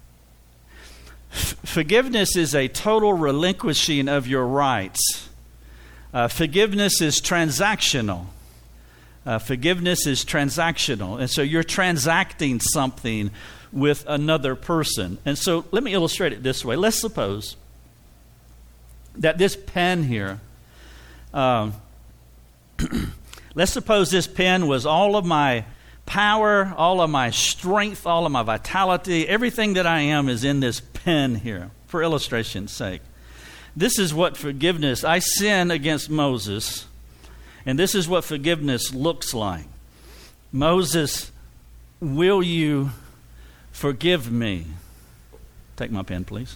F- forgiveness is a total relinquishing of your rights. Uh, forgiveness is transactional. Uh, forgiveness is transactional. And so you're transacting something with another person. And so let me illustrate it this way. Let's suppose that this pen here, um, let's suppose this pen was all of my power, all of my strength, all of my vitality. Everything that I am is in this pen here, for illustration's sake. This is what forgiveness, I sin against Moses, and this is what forgiveness looks like. Moses, will you forgive me? Take my pen, please.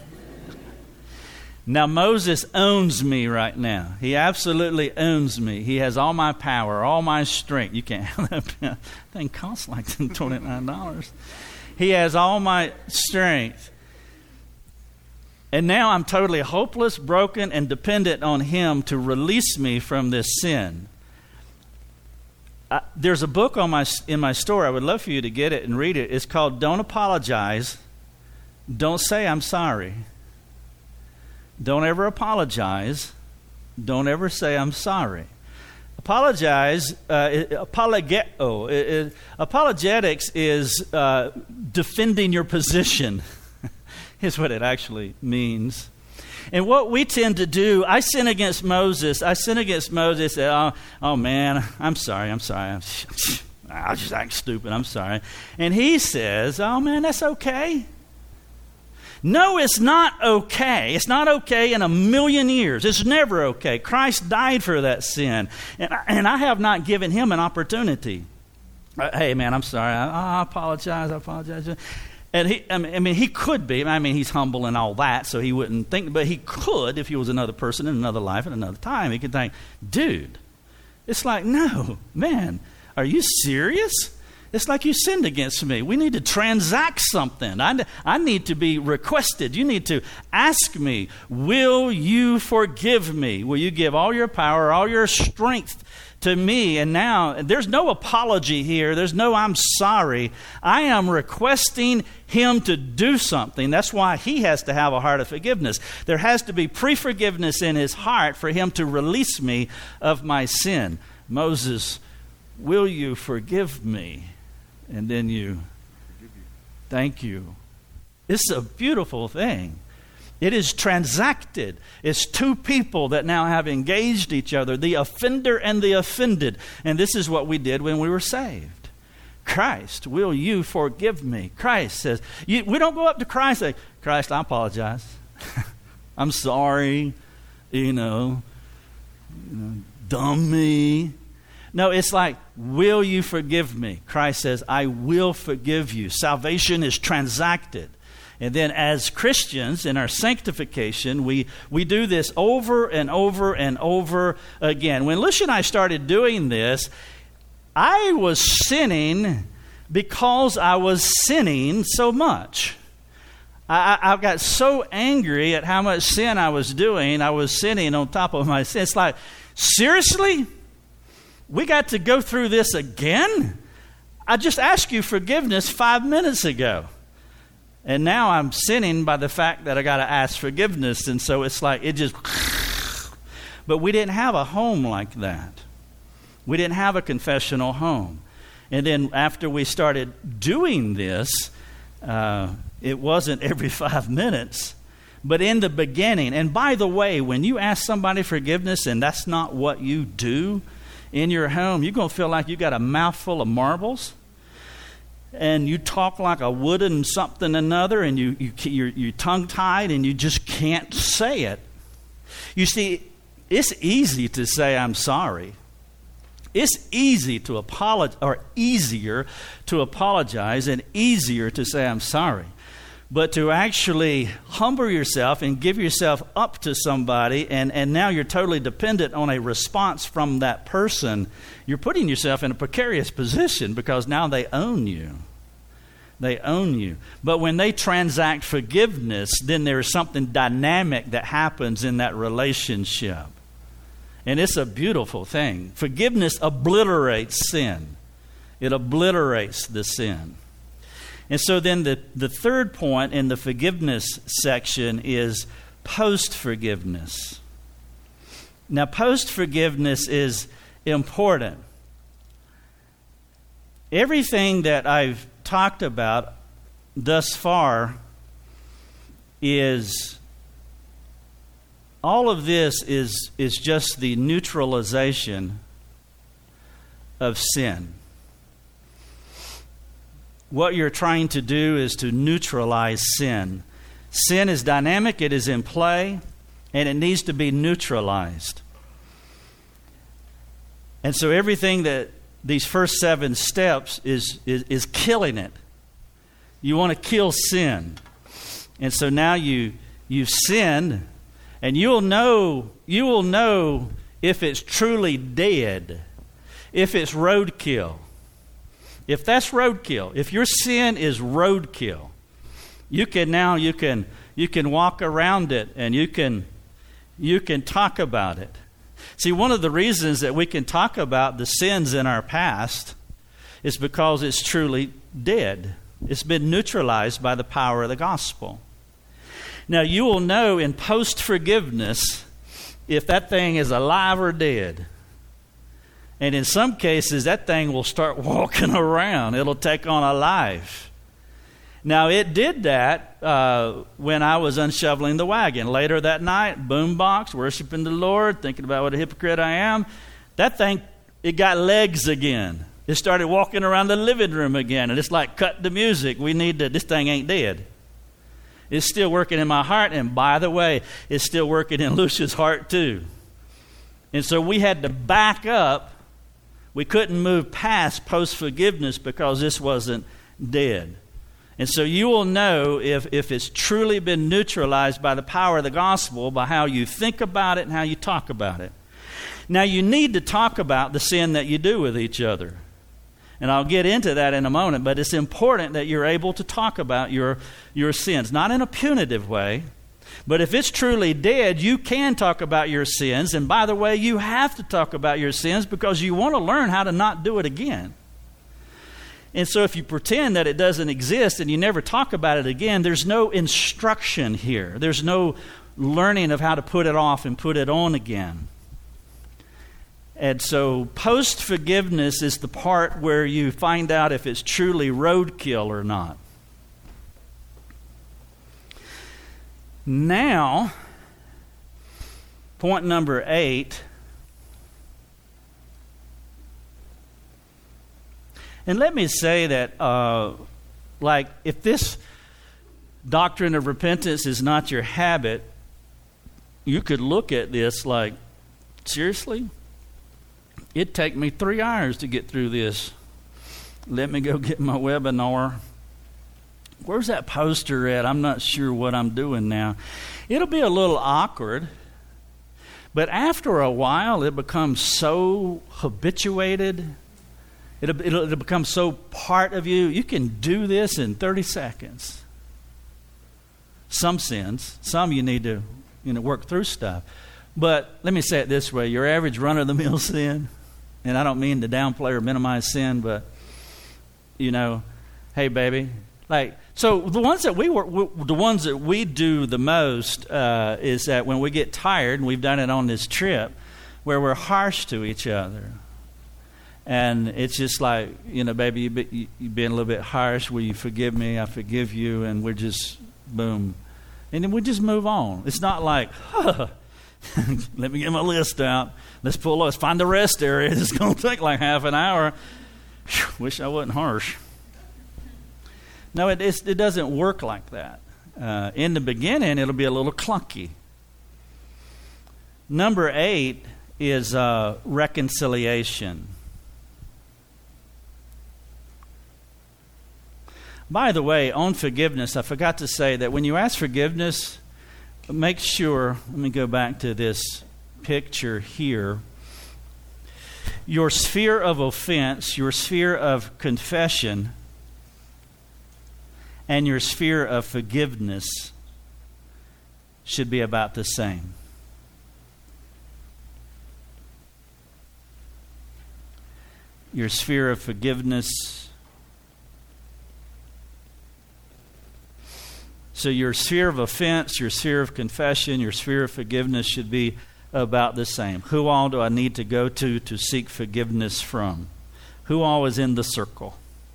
Now, Moses owns me right now. He absolutely owns me. He has all my power, all my strength. You can't have that pen. That thing costs like twenty-nine dollars. He has all my strength. And now I'm totally hopeless, broken, and dependent on him to release me from this sin. I, there's a book on my in my store. I would love for you to get it and read it. It's called Don't Apologize. Don't Say I'm Sorry. Don't ever apologize. Don't ever say I'm sorry. Apologize, uh, apologeo, it, it, apologetics is uh, defending your position, is what it actually means. And what we tend to do, I sin against Moses. I sin against Moses. Oh, oh man, I'm sorry, I'm sorry. I'm, I was just acting stupid, I'm sorry. And he says, oh man, that's okay. No, it's not okay. It's not okay in a million years. It's never okay. Christ died for that sin. And I, and I have not given him an opportunity. Uh, hey, man, I'm sorry. I, I apologize. I apologize. And he, I mean, I mean, he could be. I mean, he's humble and all that, so he wouldn't think. But he could, if he was another person in another life at another time, he could think, dude, it's like, no, man, are you serious? It's like you sinned against me. We need to transact something. I, I need to be requested. You need to ask me, will you forgive me? Will you give all your power, all your strength to me? And now, there's no apology here. There's no I'm sorry. I am requesting him to do something. That's why he has to have a heart of forgiveness. There has to be pre-forgiveness in his heart for him to release me of my sin. Moses, will you forgive me? And then you, thank you. It's a beautiful thing. It is transacted. It's two people that now have engaged each other, the offender and the offended. And this is what we did when we were saved. Christ, will you forgive me? Christ says, you, we don't go up to Christ and say, Christ, I apologize. I'm sorry, you know, you know, dumb me. No, it's like, will you forgive me? Christ says, I will forgive you. Salvation is transacted. And then as Christians in our sanctification, we, we do this over and over and over again. When Lucia and I started doing this, I was sinning because I was sinning so much. I, I got so angry at how much sin I was doing. I was sinning on top of my sin. It's like, seriously? We got to go through this again? I just asked you forgiveness five minutes ago. And now I'm sinning by the fact that I got to ask forgiveness. And so it's like, it just... But we didn't have a home like that. We didn't have a confessional home. And then after we started doing this, uh, it wasn't every five minutes. But in the beginning, and by the way, when you ask somebody forgiveness and that's not what you do in your home, you're going to feel like you got a mouthful of marbles. And you talk like a wooden something another, and you, you, you're, you're tongue-tied, and you just can't say it. You see, it's easy to say, I'm sorry. It's easy to apologize, or easier to apologize, and easier to say, I'm sorry. But to actually humble yourself and give yourself up to somebody, and, and now you're totally dependent on a response from that person, you're putting yourself in a precarious position because now they own you. They own you. But when they transact forgiveness, then there is something dynamic that happens in that relationship. And it's a beautiful thing. Forgiveness obliterates sin. It obliterates the sin. And so then the, the third point in the forgiveness section is post-forgiveness. Now, post-forgiveness is important. Everything that I've talked about thus far is, all of this is, is just the neutralization of sin. What you're trying to do is to neutralize sin. Sin is dynamic, it is in play, and it needs to be neutralized. And so everything that these first seven steps is, is, is killing it. You want to kill sin. And so now you you've sinned, and you'll know you will know if it's truly dead, if it's roadkill. If that's roadkill, if your sin is roadkill, you can now you can you can walk around it and you can you can talk about it. See, one of the reasons that we can talk about the sins in our past is because it's truly dead. It's been neutralized by the power of the gospel. Now, you will know in post-forgiveness if that thing is alive or dead. And in some cases, that thing will start walking around. It'll take on a life. Now, it did that uh, when I was unshoveling the wagon. Later that night, boombox, worshiping the Lord, thinking about what a hypocrite I am. That thing, it got legs again. It started walking around the living room again. And it's like, cut the music. We need to, this thing ain't dead. It's still working in my heart. And by the way, it's still working in Lucia's heart too. And so we had to back up. We couldn't move past post-forgiveness because this wasn't dead. And so you will know if, if it's truly been neutralized by the power of the gospel, by how you think about it and how you talk about it. Now, you need to talk about the sin that you do with each other. And I'll get into that in a moment, but it's important that you're able to talk about your, your sins. Not in a punitive way, but if it's truly dead, you can talk about your sins. And by the way, you have to talk about your sins because you want to learn how to not do it again. And so if you pretend that it doesn't exist and you never talk about it again, there's no instruction here. There's no learning of how to put it off and put it on again. And so post-forgiveness is the part where you find out if it's truly roadkill or not. Now, point number eight. And let me say that, uh, like, if this doctrine of repentance is not your habit, you could look at this like, seriously? It'd take me three hours to get through this. Let me go get my webinar. Where's that poster at? I'm not sure what I'm doing now. It'll be a little awkward. But after a while, it becomes so habituated. It'll, it'll, it'll become so part of you. You can do this in thirty seconds. Some sins. Some you need to you know, work through stuff. But let me say it this way. Your average run-of-the-mill sin, and I don't mean to downplay or minimize sin, but, you know, hey, baby. Like, so the ones that we work, the ones that we do the most uh, is that when we get tired, and we've done it on this trip, where we're harsh to each other. And it's just like, you know, baby, you be, you've been a little bit harsh. Will you forgive me? I forgive you. And we're just, boom. And then we just move on. It's not like, huh, let me get my list out. Let's pull, let's find the rest area. It's going to take like half an hour. Whew, wish I wasn't harsh. No, it, it's, it doesn't work like that. Uh, in the beginning, it'll be a little clunky. Number eight is uh, reconciliation. By the way, on forgiveness, I forgot to say that when you ask forgiveness, make sure, let me go back to this picture here. Your sphere of offense, your sphere of confession, and your sphere of forgiveness should be about the same. Your sphere of forgiveness. So your sphere of offense, your sphere of confession, your sphere of forgiveness should be about the same. Who all do I need to go to to seek forgiveness from? Who all is in the circle?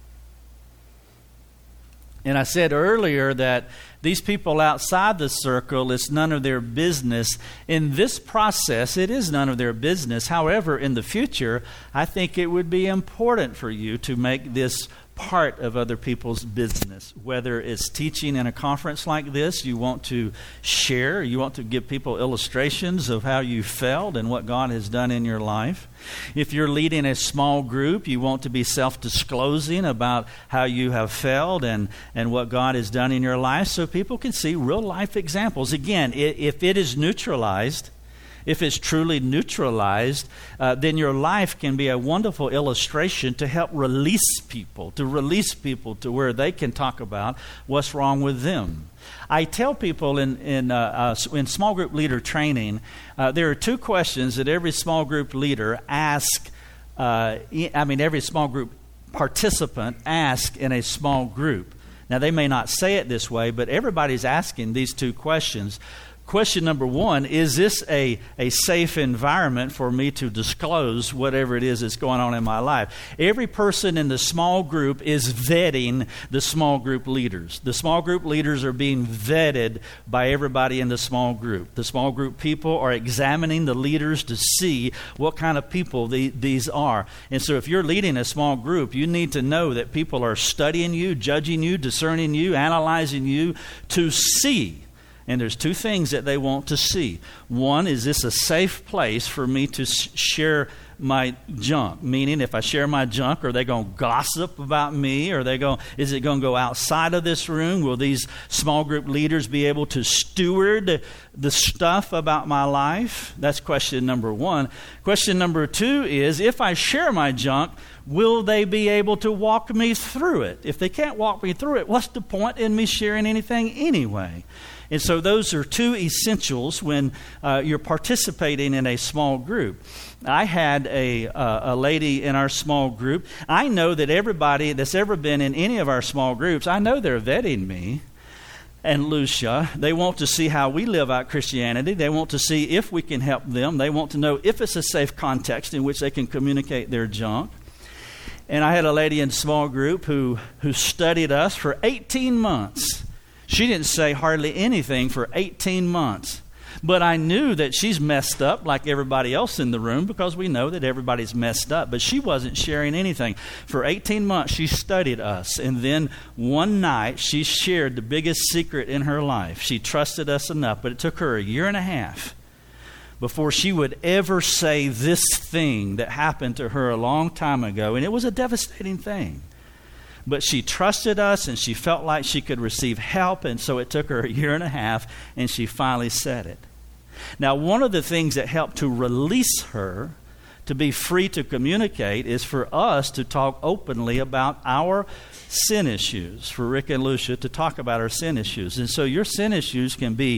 And I said earlier that these people outside the circle, it's none of their business. In this process, it is none of their business. However, in the future, I think it would be important for you to make this part of other people's business. Whether it's teaching in a conference like this, you want to share, you want to give people illustrations of how you felt and what God has done in your life. If you're leading a small group, you want to be self-disclosing about how you have felt and, and what God has done in your life so people can see real life examples. Again, if it is neutralized, if it's truly neutralized, uh, then your life can be a wonderful illustration to help release people, to release people to where they can talk about what's wrong with them. I tell people in in, uh, uh, in small group leader training, uh, there are two questions that every small group leader asks, uh, I mean every small group participant asks in a small group. Now they may not say it this way, but everybody's asking these two questions. question number one, is this a, a safe environment for me to disclose whatever it is that's going on in my life? Every person in the small group is vetting the small group leaders. The small group leaders are being vetted by everybody in the small group. The small group people are examining the leaders to see what kind of people the, these are. And so if you're leading a small group, you need to know that people are studying you, judging you, discerning you, analyzing you to see. And there's two things that they want to see. One, is this a safe place for me to sh- share my junk? Meaning, if I share my junk, are they going to gossip about me? Are they going? Is it going to go outside of this room? Will these small group leaders be able to steward the stuff about my life? That's question number one. Question number two is, if I share my junk, will they be able to walk me through it? If they can't walk me through it, what's the point in me sharing anything anyway? And so those are two essentials when uh, you're participating in a small group. I had a, uh, a lady in our small group. I know that everybody that's ever been in any of our small groups, I know they're vetting me and Lucia. They want to see how we live out Christianity. They want to see if we can help them. They want to know if it's a safe context in which they can communicate their junk. And I had a lady in small group who, who studied us for eighteen months. She didn't say hardly anything for eighteen months. But I knew that she's messed up like everybody else in the room, because we know that everybody's messed up. But she wasn't sharing anything. For eighteen months, she studied us. And then one night, she shared the biggest secret in her life. She trusted us enough, but it took her a year and a half before she would ever say this thing that happened to her a long time ago. And it was a devastating thing. But she trusted us, and she felt like she could receive help, and so it took her a year and a half, and she finally said it. Now, one of the things that helped to release her to be free to communicate is for us to talk openly about our sin issues, for Rick and Lucia to talk about our sin issues. And so your sin issues can be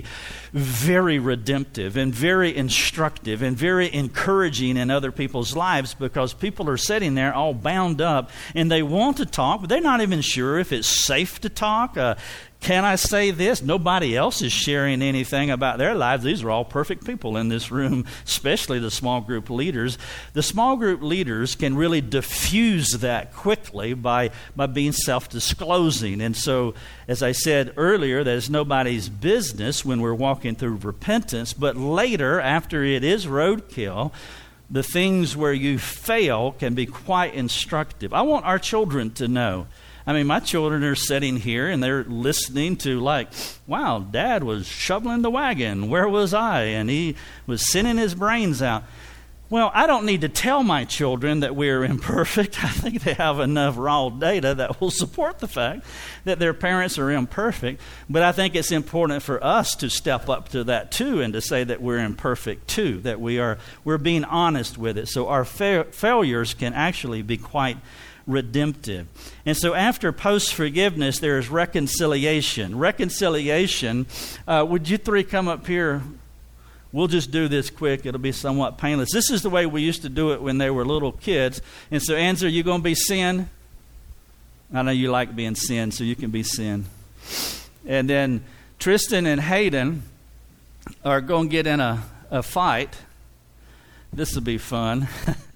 very redemptive and very instructive and very encouraging in other people's lives, because people are sitting there all bound up and they want to talk, but they're not even sure if it's safe to talk. Uh, Can I say this? Nobody else is sharing anything about their lives. These are all perfect people in this room, especially the small group leaders. The small group leaders can really diffuse that quickly by, by being self-disclosing. And so, as I said earlier, that is nobody's business when we're walking through repentance. But later, after it is roadkill, the things where you fail can be quite instructive. I want our children to know. I mean, my children are sitting here and they're listening to, like, wow, Dad was shoveling the wagon. Where was I? And he was sending his brains out. Well, I don't need to tell my children that we're imperfect. I think they have enough raw data that will support the fact that their parents are imperfect. But I think it's important for us to step up to that too, and to say that we're imperfect too, that we are we're being honest with it. So our fa- failures can actually be quite redemptive. And so after post-forgiveness, there is reconciliation. Reconciliation, uh, would you three come up here? We'll just do this quick. It'll be somewhat painless. This is the way we used to do it when they were little kids. And so, Anza, you going to be Sin? I know you like being Sin, so you can be Sin. And then Tristan and Hayden are going to get in a, a fight. This will be fun.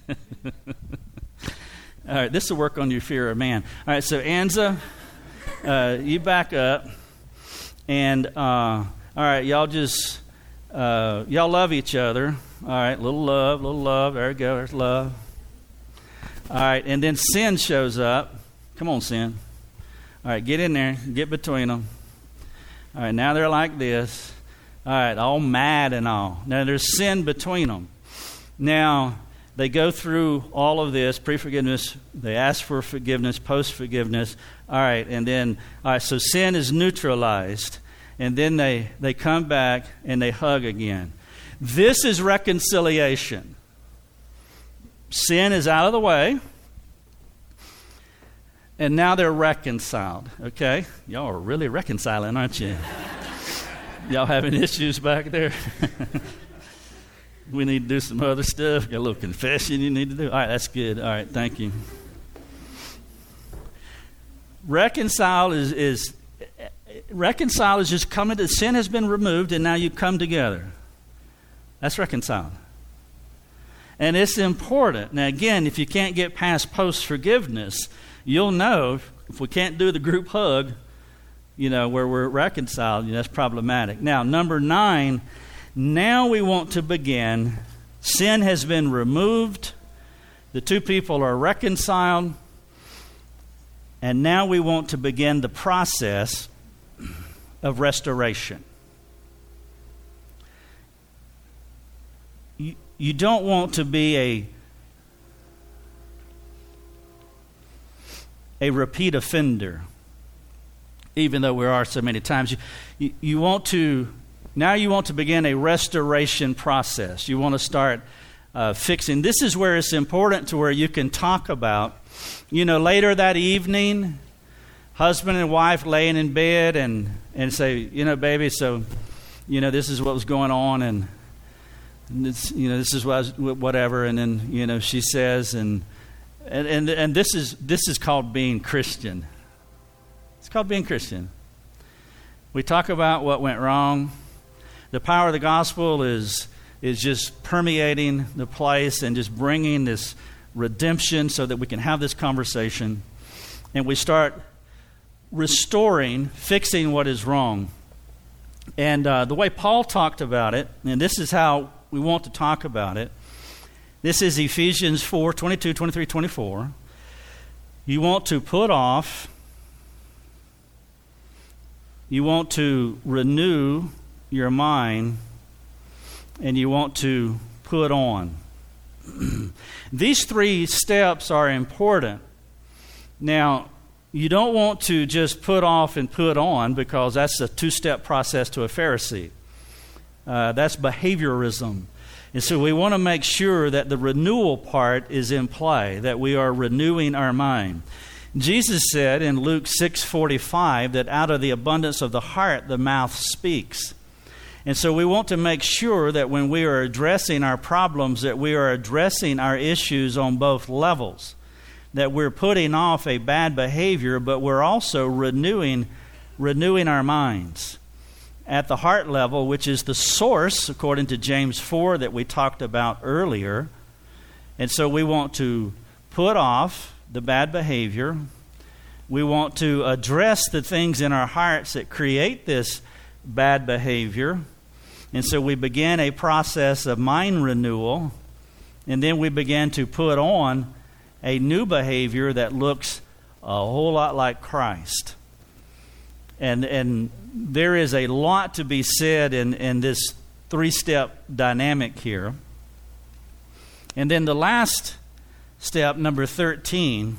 All right, this will work on your fear of man. All right, so Anza, uh, you back up. And, uh, all right, y'all just... Uh, y'all love each other. All right, little love, little love. There we go. There's love. All right, and then Sin shows up. Come on, Sin. All right, get in there. Get between them. All right, now they're like this. All right, all mad and all. Now there's sin between them. Now they go through all of this, pre-forgiveness. They ask for forgiveness, post-forgiveness. All right, and then, all right, so sin is neutralized. And then they, they come back and they hug again. This is reconciliation. Sin is out of the way. And now they're reconciled. Okay? Y'all are really reconciling, aren't you? Y'all having issues back there? We need to do some other stuff. Got a little confession you need to do. All right, that's good. All right, thank you. Reconcile is... is reconcile is just coming to, sin has been removed and now you come together. That's reconciled. And it's important. Now again, if you can't get past post-forgiveness, you'll know if we can't do the group hug, you know, where we're reconciled, you know, that's problematic. Now, number nine, now we want to begin. Sin has been removed. The two people are reconciled. And now we want to begin the process of restoration. You, you don't want to be a, a repeat offender, even though we are so many times. You, you, you want to, now you want to begin a restoration process. You want to start uh, fixing. This is where it's important to where you can talk about, you know, later that evening, husband and wife laying in bed and, and say, you know, baby, so, you know, this is what was going on and, and this, you know, this is what I was, whatever. And then, you know, she says, and, and, and, and this is, this is called being Christian. It's called being Christian. We talk about what went wrong. The power of the gospel is, is just permeating the place and just bringing this redemption so that we can have this conversation, and we start restoring, fixing what is wrong. And uh, the way Paul talked about it, and this is how we want to talk about it, this is Ephesians four, twenty-two, twenty-three, twenty-four. You want to put off, you want to renew your mind, and you want to put on. These three steps are important. Now, you don't want to just put off and put on, because that's a two-step process to a Pharisee. Uh, that's behaviorism. And so we want to make sure that the renewal part is in play, that we are renewing our mind. Jesus said in Luke six forty-five that out of the abundance of the heart the mouth speaks. And so we want to make sure that when we are addressing our problems, that we are addressing our issues on both levels. That we're putting off a bad behavior, but we're also renewing, renewing our minds. At the heart level, which is the source, according to James four that we talked about earlier. And so we want to put off the bad behavior. We want to address the things in our hearts that create this bad behavior. And so we begin a process of mind renewal, and then we begin to put on a new behavior that looks a whole lot like Christ. And and there is a lot to be said in, in this three-step dynamic here. And then the last step, number thirteen,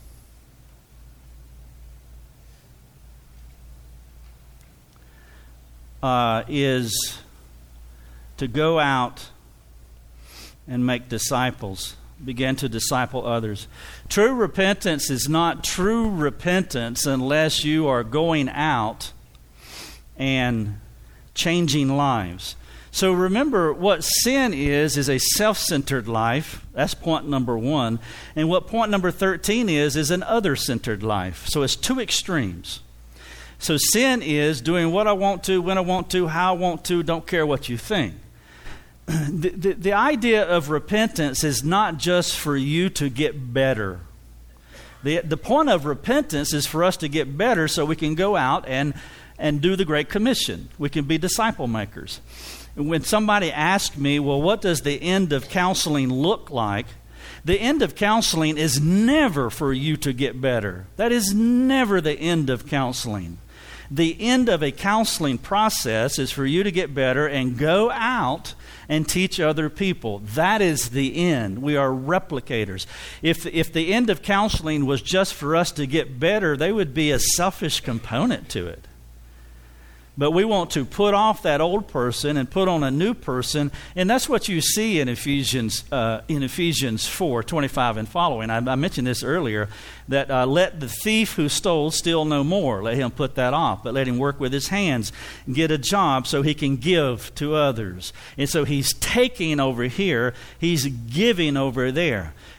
Uh, is to go out and make disciples, begin to disciple others. True repentance is not true repentance unless you are going out and changing lives. So remember, what sin is, is a self-centered life. That's point number one. And what point number thirteen is, is an other-centered life. So it's two extremes. So sin is doing what I want to, when I want to, how I want to, don't care what you think. The, the, the idea of repentance is not just for you to get better. The, the point of repentance is for us to get better so we can go out and, and do the Great Commission. We can be disciple makers. When somebody asks me, well, what does the end of counseling look like? The end of counseling is never for you to get better. That is never the end of counseling. The end of a counseling process is for you to get better and go out and teach other people. That is the end. We are replicators. If, if the end of counseling was just for us to get better, there would be a selfish component to it. But we want to put off that old person and put on a new person, and that's what you see in Ephesians uh, in Ephesians four twenty-five and following. I, I mentioned this earlier, that uh, let the thief who stole steal no more. Let him put that off, but let him work with his hands, get a job so he can give to others. And so he's taking over here, he's giving over there.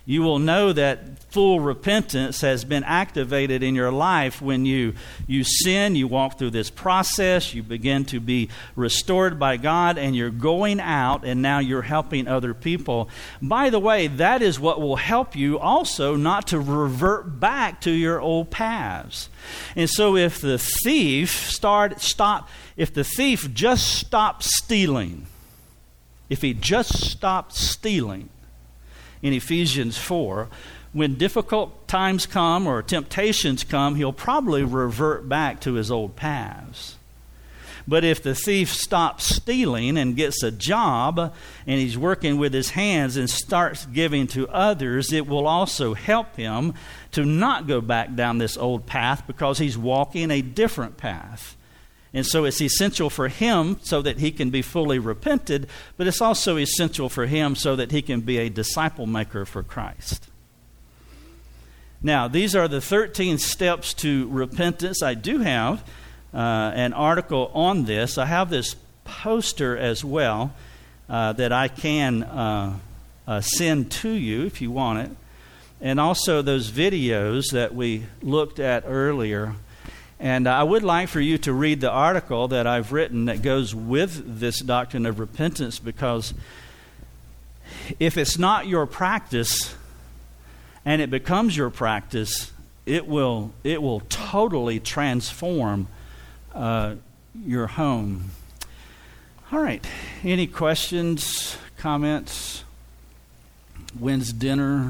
You will know that full repentance has been activated in your life when you, you sin, you walk through this process, you begin to be restored by God, and you're going out, and now you're helping other people. By the way, that is what will help you also not to revert back to your old paths. And so if the thief start, stop, if the thief just stopped stealing, if he just stopped stealing, in Ephesians four, when difficult times come or temptations come, he'll probably revert back to his old paths. But if the thief stops stealing and gets a job and he's working with his hands and starts giving to others, it will also help him to not go back down this old path because he's walking a different path. And so it's essential for him so that he can be fully repented, but it's also essential for him so that he can be a disciple maker for Christ. Now, these are the thirteen steps to repentance. I do have uh, an article on this. I have this poster as well uh, that I can uh, uh, send to you if you want it. And also those videos that we looked at earlier. And I would like for you to read the article that I've written that goes with this doctrine of repentance, because if it's not your practice and it becomes your practice, it will it will totally transform uh, your home. All right. Any questions, comments? When's dinner?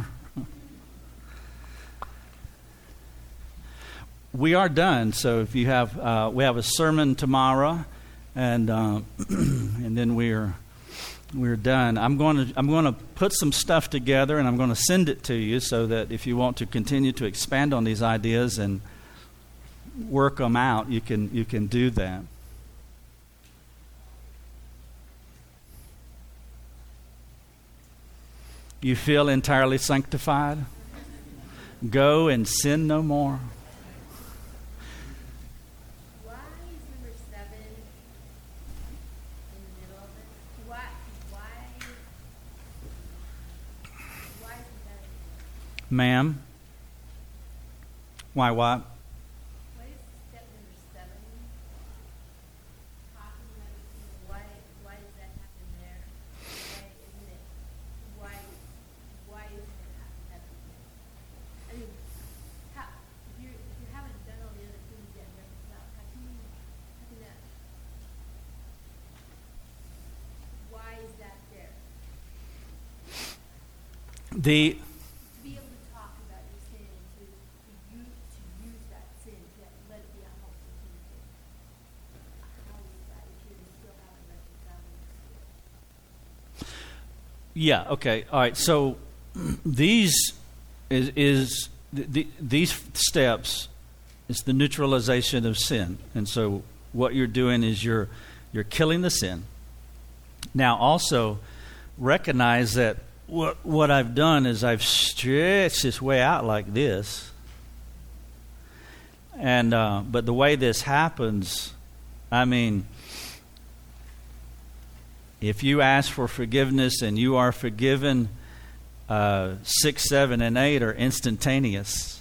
We are done. So if you have, uh, we have a sermon tomorrow, and uh, and then we're we're done. I'm going to I'm going to put some stuff together, and I'm going to send it to you so that if you want to continue to expand on these ideas and work them out, you can you can do that. You feel entirely sanctified? Go and sin no more. Ma'am? Why what? Why is step number seven talking about it? Why, why does that happen there? Why isn't it? Why, why isn't it happening? I mean, how, if, you if you haven't done all the other things yet, how can you, how can that, why is that there? The Yeah, okay. All right. So these is, is the, these steps is the neutralization of sin. And so what you're doing is you're you're killing the sin. Now also recognize that what what I've done is I've stretched this way out like this. And uh, but the way this happens, I mean, if you ask for forgiveness and you are forgiven, uh, six, seven, and eight are instantaneous.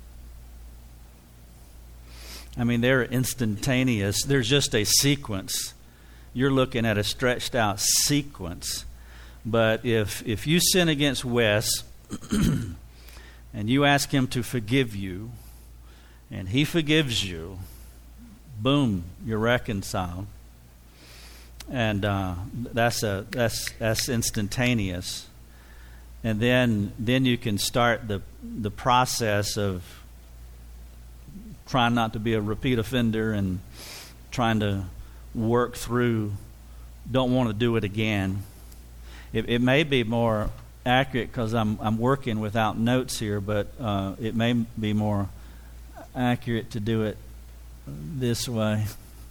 I mean, they're instantaneous. There's just a sequence. You're looking at a stretched out sequence. But if if you sin against Wes and you ask him to forgive you, and he forgives you, boom, you're reconciled. And uh, that's a that's that's instantaneous, and then then you can start the the process of trying not to be a repeat offender and trying to work through. Don't want to do it again. It, it may be more accurate because I'm I'm working without notes here, but uh, it may be more accurate to do it this way.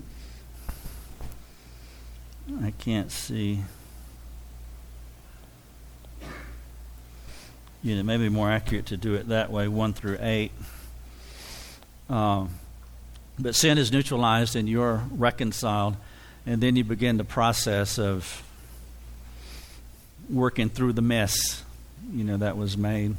I can't see. You know, it may be more accurate to do it that way, one through eight. Um, but sin is neutralized and you're reconciled, and then you begin the process of working through the mess you know, that was made.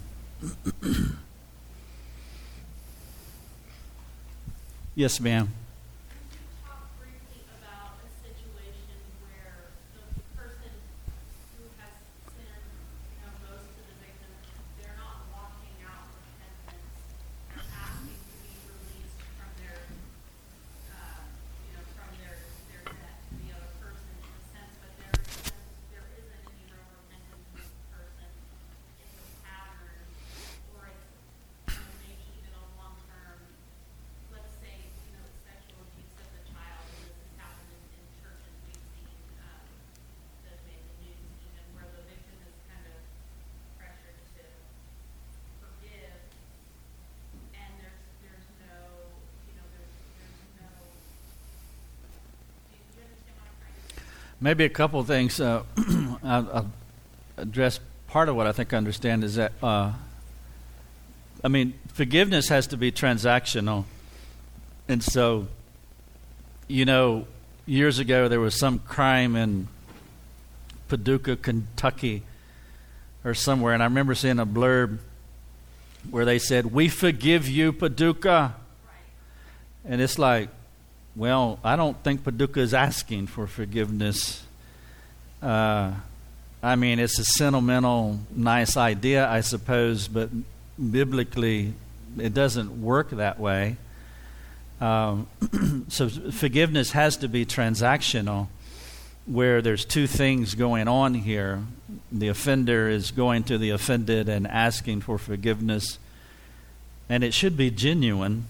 Yes, ma'am. Could you talk briefly about a situation where the person who has sinned, you know, goes to the victim, they're not walking out repentance, they're asking to be released from their, uh, you know, from their, their debt to the other person in a sense, but there isn't, there isn't any real repentance in the person. It's a pattern, or it's, you know, maybe even a long-term, let's say, you know, sexual abuse of a child, and this has happened in, in churches we've seen um, that have made the news, even where the victim is kind of pressured to forgive, and there's there's no, you know, there's there's no. Do you, do you understand what I'm trying to say? Maybe a couple of things. Uh, I'll, I'll address part of what I think I understand is that, uh, I mean, forgiveness has to be transactional. And so, you know, years ago there was some crime in Paducah, Kentucky, or somewhere, and I remember seeing a blurb where they said, "We forgive you, Paducah." And it's like, well, I don't think Paducah is asking for forgiveness. Uh, I mean, it's a sentimental, nice idea, I suppose, but biblically it doesn't work that way. Um, so forgiveness has to be transactional, where there's two things going on here. The offender is going to the offended and asking for forgiveness, and it should be genuine.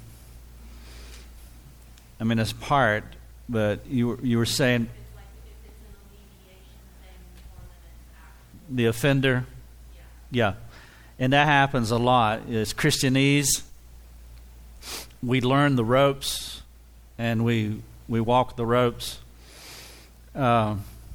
I mean, it's part, but you were, you were saying It's like if it's an alleviation thing more than an action. the offender, Yeah. yeah, and that happens a lot. It's Christianese. We learn the ropes, and we we walk the ropes. Uh,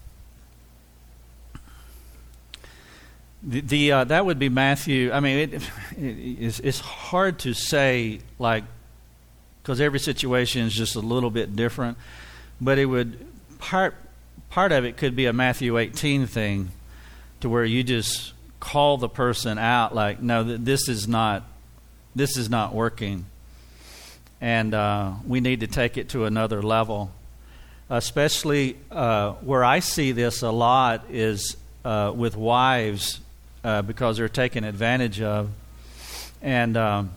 the the uh, that would be Matthew. I mean, it, it, it's, it's hard to say, like, because every situation is just a little bit different. But it would part part of it could be a Matthew eighteen thing, to where you just call the person out, like, no, th- this is not this is not working. And uh, we need to take it to another level. Especially uh, where I see this a lot is uh, with wives, uh, because they're taken advantage of. And um,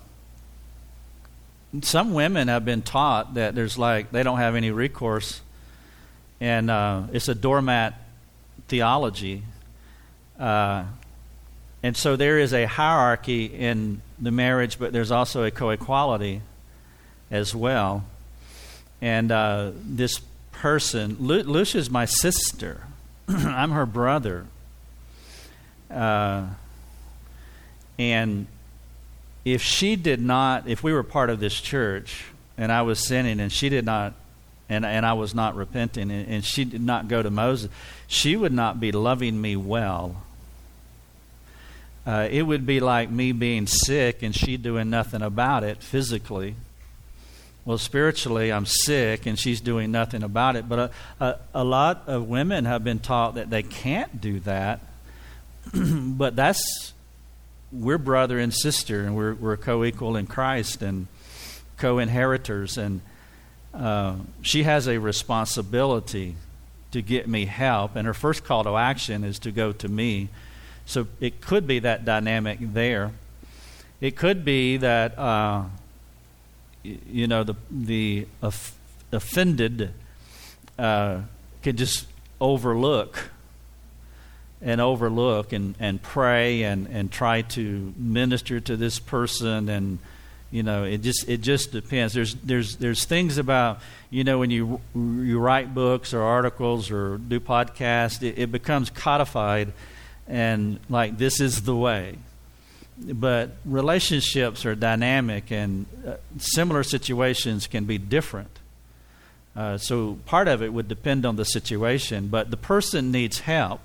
some women have been taught that there's like, they don't have any recourse. And uh, it's a doormat theology. Uh, and so there is a hierarchy in the marriage, but there's also a co-equality as well. And uh, this person, Lu- Lucia's my sister. I'm her brother. Uh, and if she did not, if we were part of this church and I was sinning and she did not, and, and I was not repenting, and, and she did not go to Moses, she would not be loving me well. Uh, it would be like me being sick and she doing nothing about it physically. Well, spiritually, I'm sick and she's doing nothing about it. But a, a, a lot of women have been taught that they can't do that. But that's, we're brother and sister, and we're, we're co-equal in Christ and co-inheritors. And uh, she has a responsibility to get me help. And her first call to action is to go to me. So it could be that dynamic there. It could be that... Uh, you know, the the off- offended uh, can just overlook and overlook and, and pray and, and try to minister to this person, and you know, it just it just depends. There's there's there's things about, you know, when you you write books or articles or do podcasts, it, it becomes codified, and like, this is the way. But relationships are dynamic, and uh, similar situations can be different. Uh, so part of it would depend on the situation, but the person needs help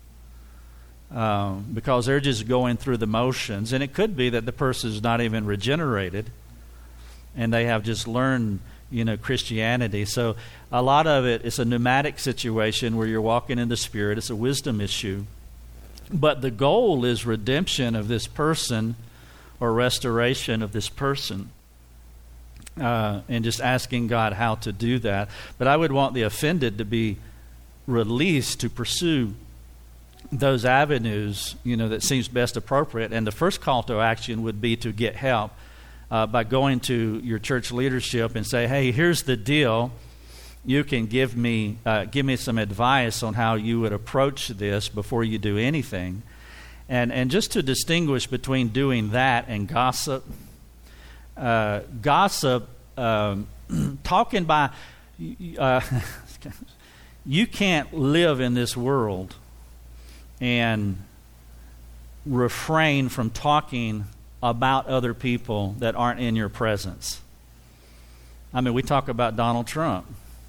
um, because they're just going through the motions. And it could be that the person is not even regenerated, and they have just learned, you know, Christianity. So a lot of it is a pneumatic situation where you're walking in the Spirit. It's a wisdom issue. But the goal is redemption of this person or restoration of this person. Uh, and just asking God how to do that. But I would want the offended to be released to pursue those avenues, you know, that seems best appropriate. And the first call to action would be to get help uh, by going to your church leadership and say, hey, here's the deal. You can give me uh, give me some advice on how you would approach this before you do anything. And and just to distinguish between doing that and gossip. Uh, gossip, um, talking by, uh, you can't live in this world and refrain from talking about other people that aren't in your presence. I mean, we talk about Donald Trump.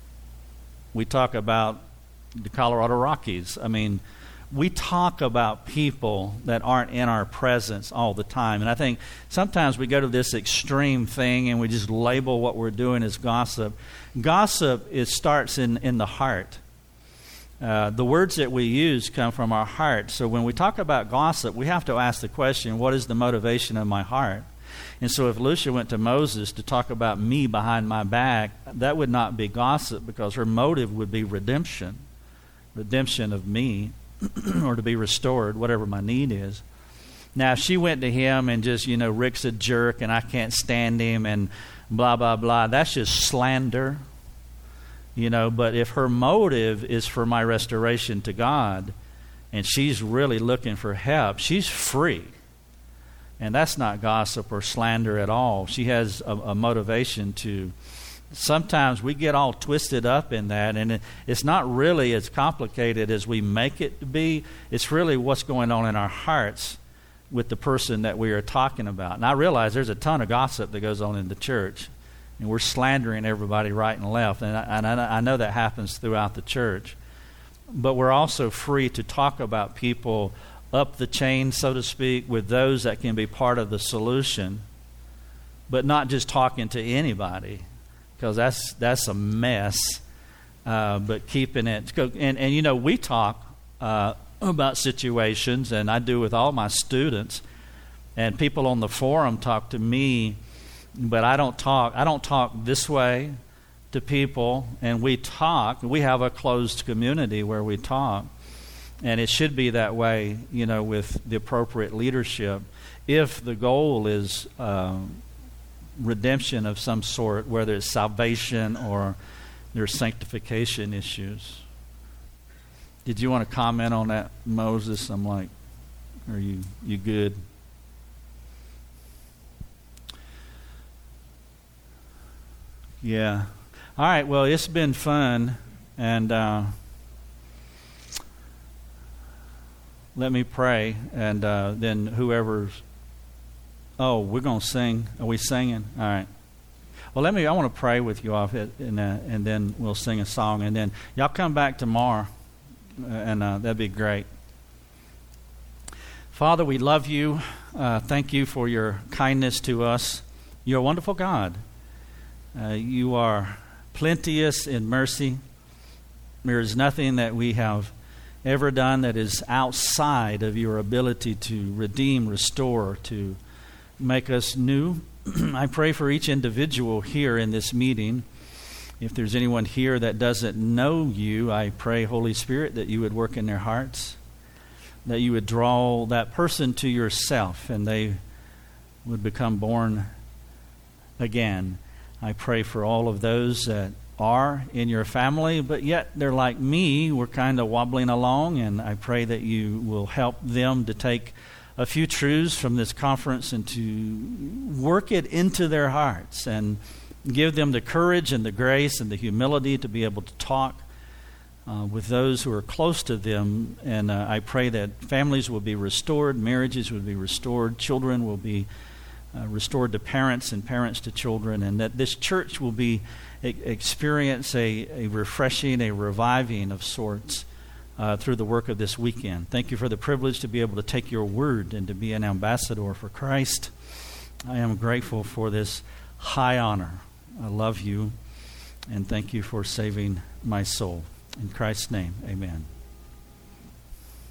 We talk about the Colorado Rockies. I mean, we talk about people that aren't in our presence all the time. And I think sometimes we go to this extreme thing and we just label what we're doing as gossip. Gossip, it starts in, in the heart. Uh, the words that we use come from our heart. So when we talk about gossip, we have to ask the question, what is the motivation of my heart? And so if Lucia went to Moses to talk about me behind my back, that would not be gossip, because her motive would be redemption. Redemption of me. Or to be restored, whatever my need is. Now, if she went to him and just, you know, Rick's a jerk and I can't stand him and blah, blah, blah, that's just slander. You know, but if her motive is for my restoration to God and she's really looking for help, she's free. And that's not gossip or slander at all. She has a, a motivation to... Sometimes we get all twisted up in that, and it, it's not really as complicated as we make it to be. It's really what's going on in our hearts with the person that we are talking about. And I realize there's a ton of gossip that goes on in the church, and we're slandering everybody right and left, and I, and I, I know that happens throughout the church. But we're also free to talk about people up the chain, so to speak, with those that can be part of the solution, but not just talking to anybody. Because that's that's a mess, uh, but keeping it. And, and, you know, we talk uh, about situations, and I do with all my students, and people on the forum talk to me, but I don't talk. I don't talk this way to people, and we talk. We have a closed community where we talk, and it should be that way, you know, with the appropriate leadership. If the goal is... Uh, redemption of some sort, whether it's salvation or there's sanctification issues. Did you want to comment on that, Moses? I'm like, are you you good? Yeah. All right, well, it's been fun, and uh, let me pray, and uh, then whoever's Oh, we're going to sing. Are we singing? All right. Well, let me, I want to pray with you off it, and, uh, and then we'll sing a song. And then y'all come back tomorrow, uh, and uh, that'd be great. Father, we love you. Uh, thank you for your kindness to us. You're a wonderful God. Uh, you are plenteous in mercy. There is nothing that we have ever done that is outside of your ability to redeem, restore, to make us new. I pray for each individual here in this meeting. If there's anyone here that doesn't know you, I pray, Holy Spirit, that you would work in their hearts, that you would draw that person to yourself, and they would become born again. I pray for all of those that are in your family, but yet they're like me. We're kind of wobbling along, and I pray that you will help them to take a few truths from this conference and to work it into their hearts and give them the courage and the grace and the humility to be able to talk uh, with those who are close to them. And uh, I pray that families will be restored, marriages will be restored, children will be uh, restored to parents and parents to children, and that this church will be experience a, a refreshing, a reviving of sorts Uh, through the work of this weekend. Thank you for the privilege to be able to take your word and to be an ambassador for Christ. I am grateful for this high honor. I love you, and thank you for saving my soul. In Christ's name, amen.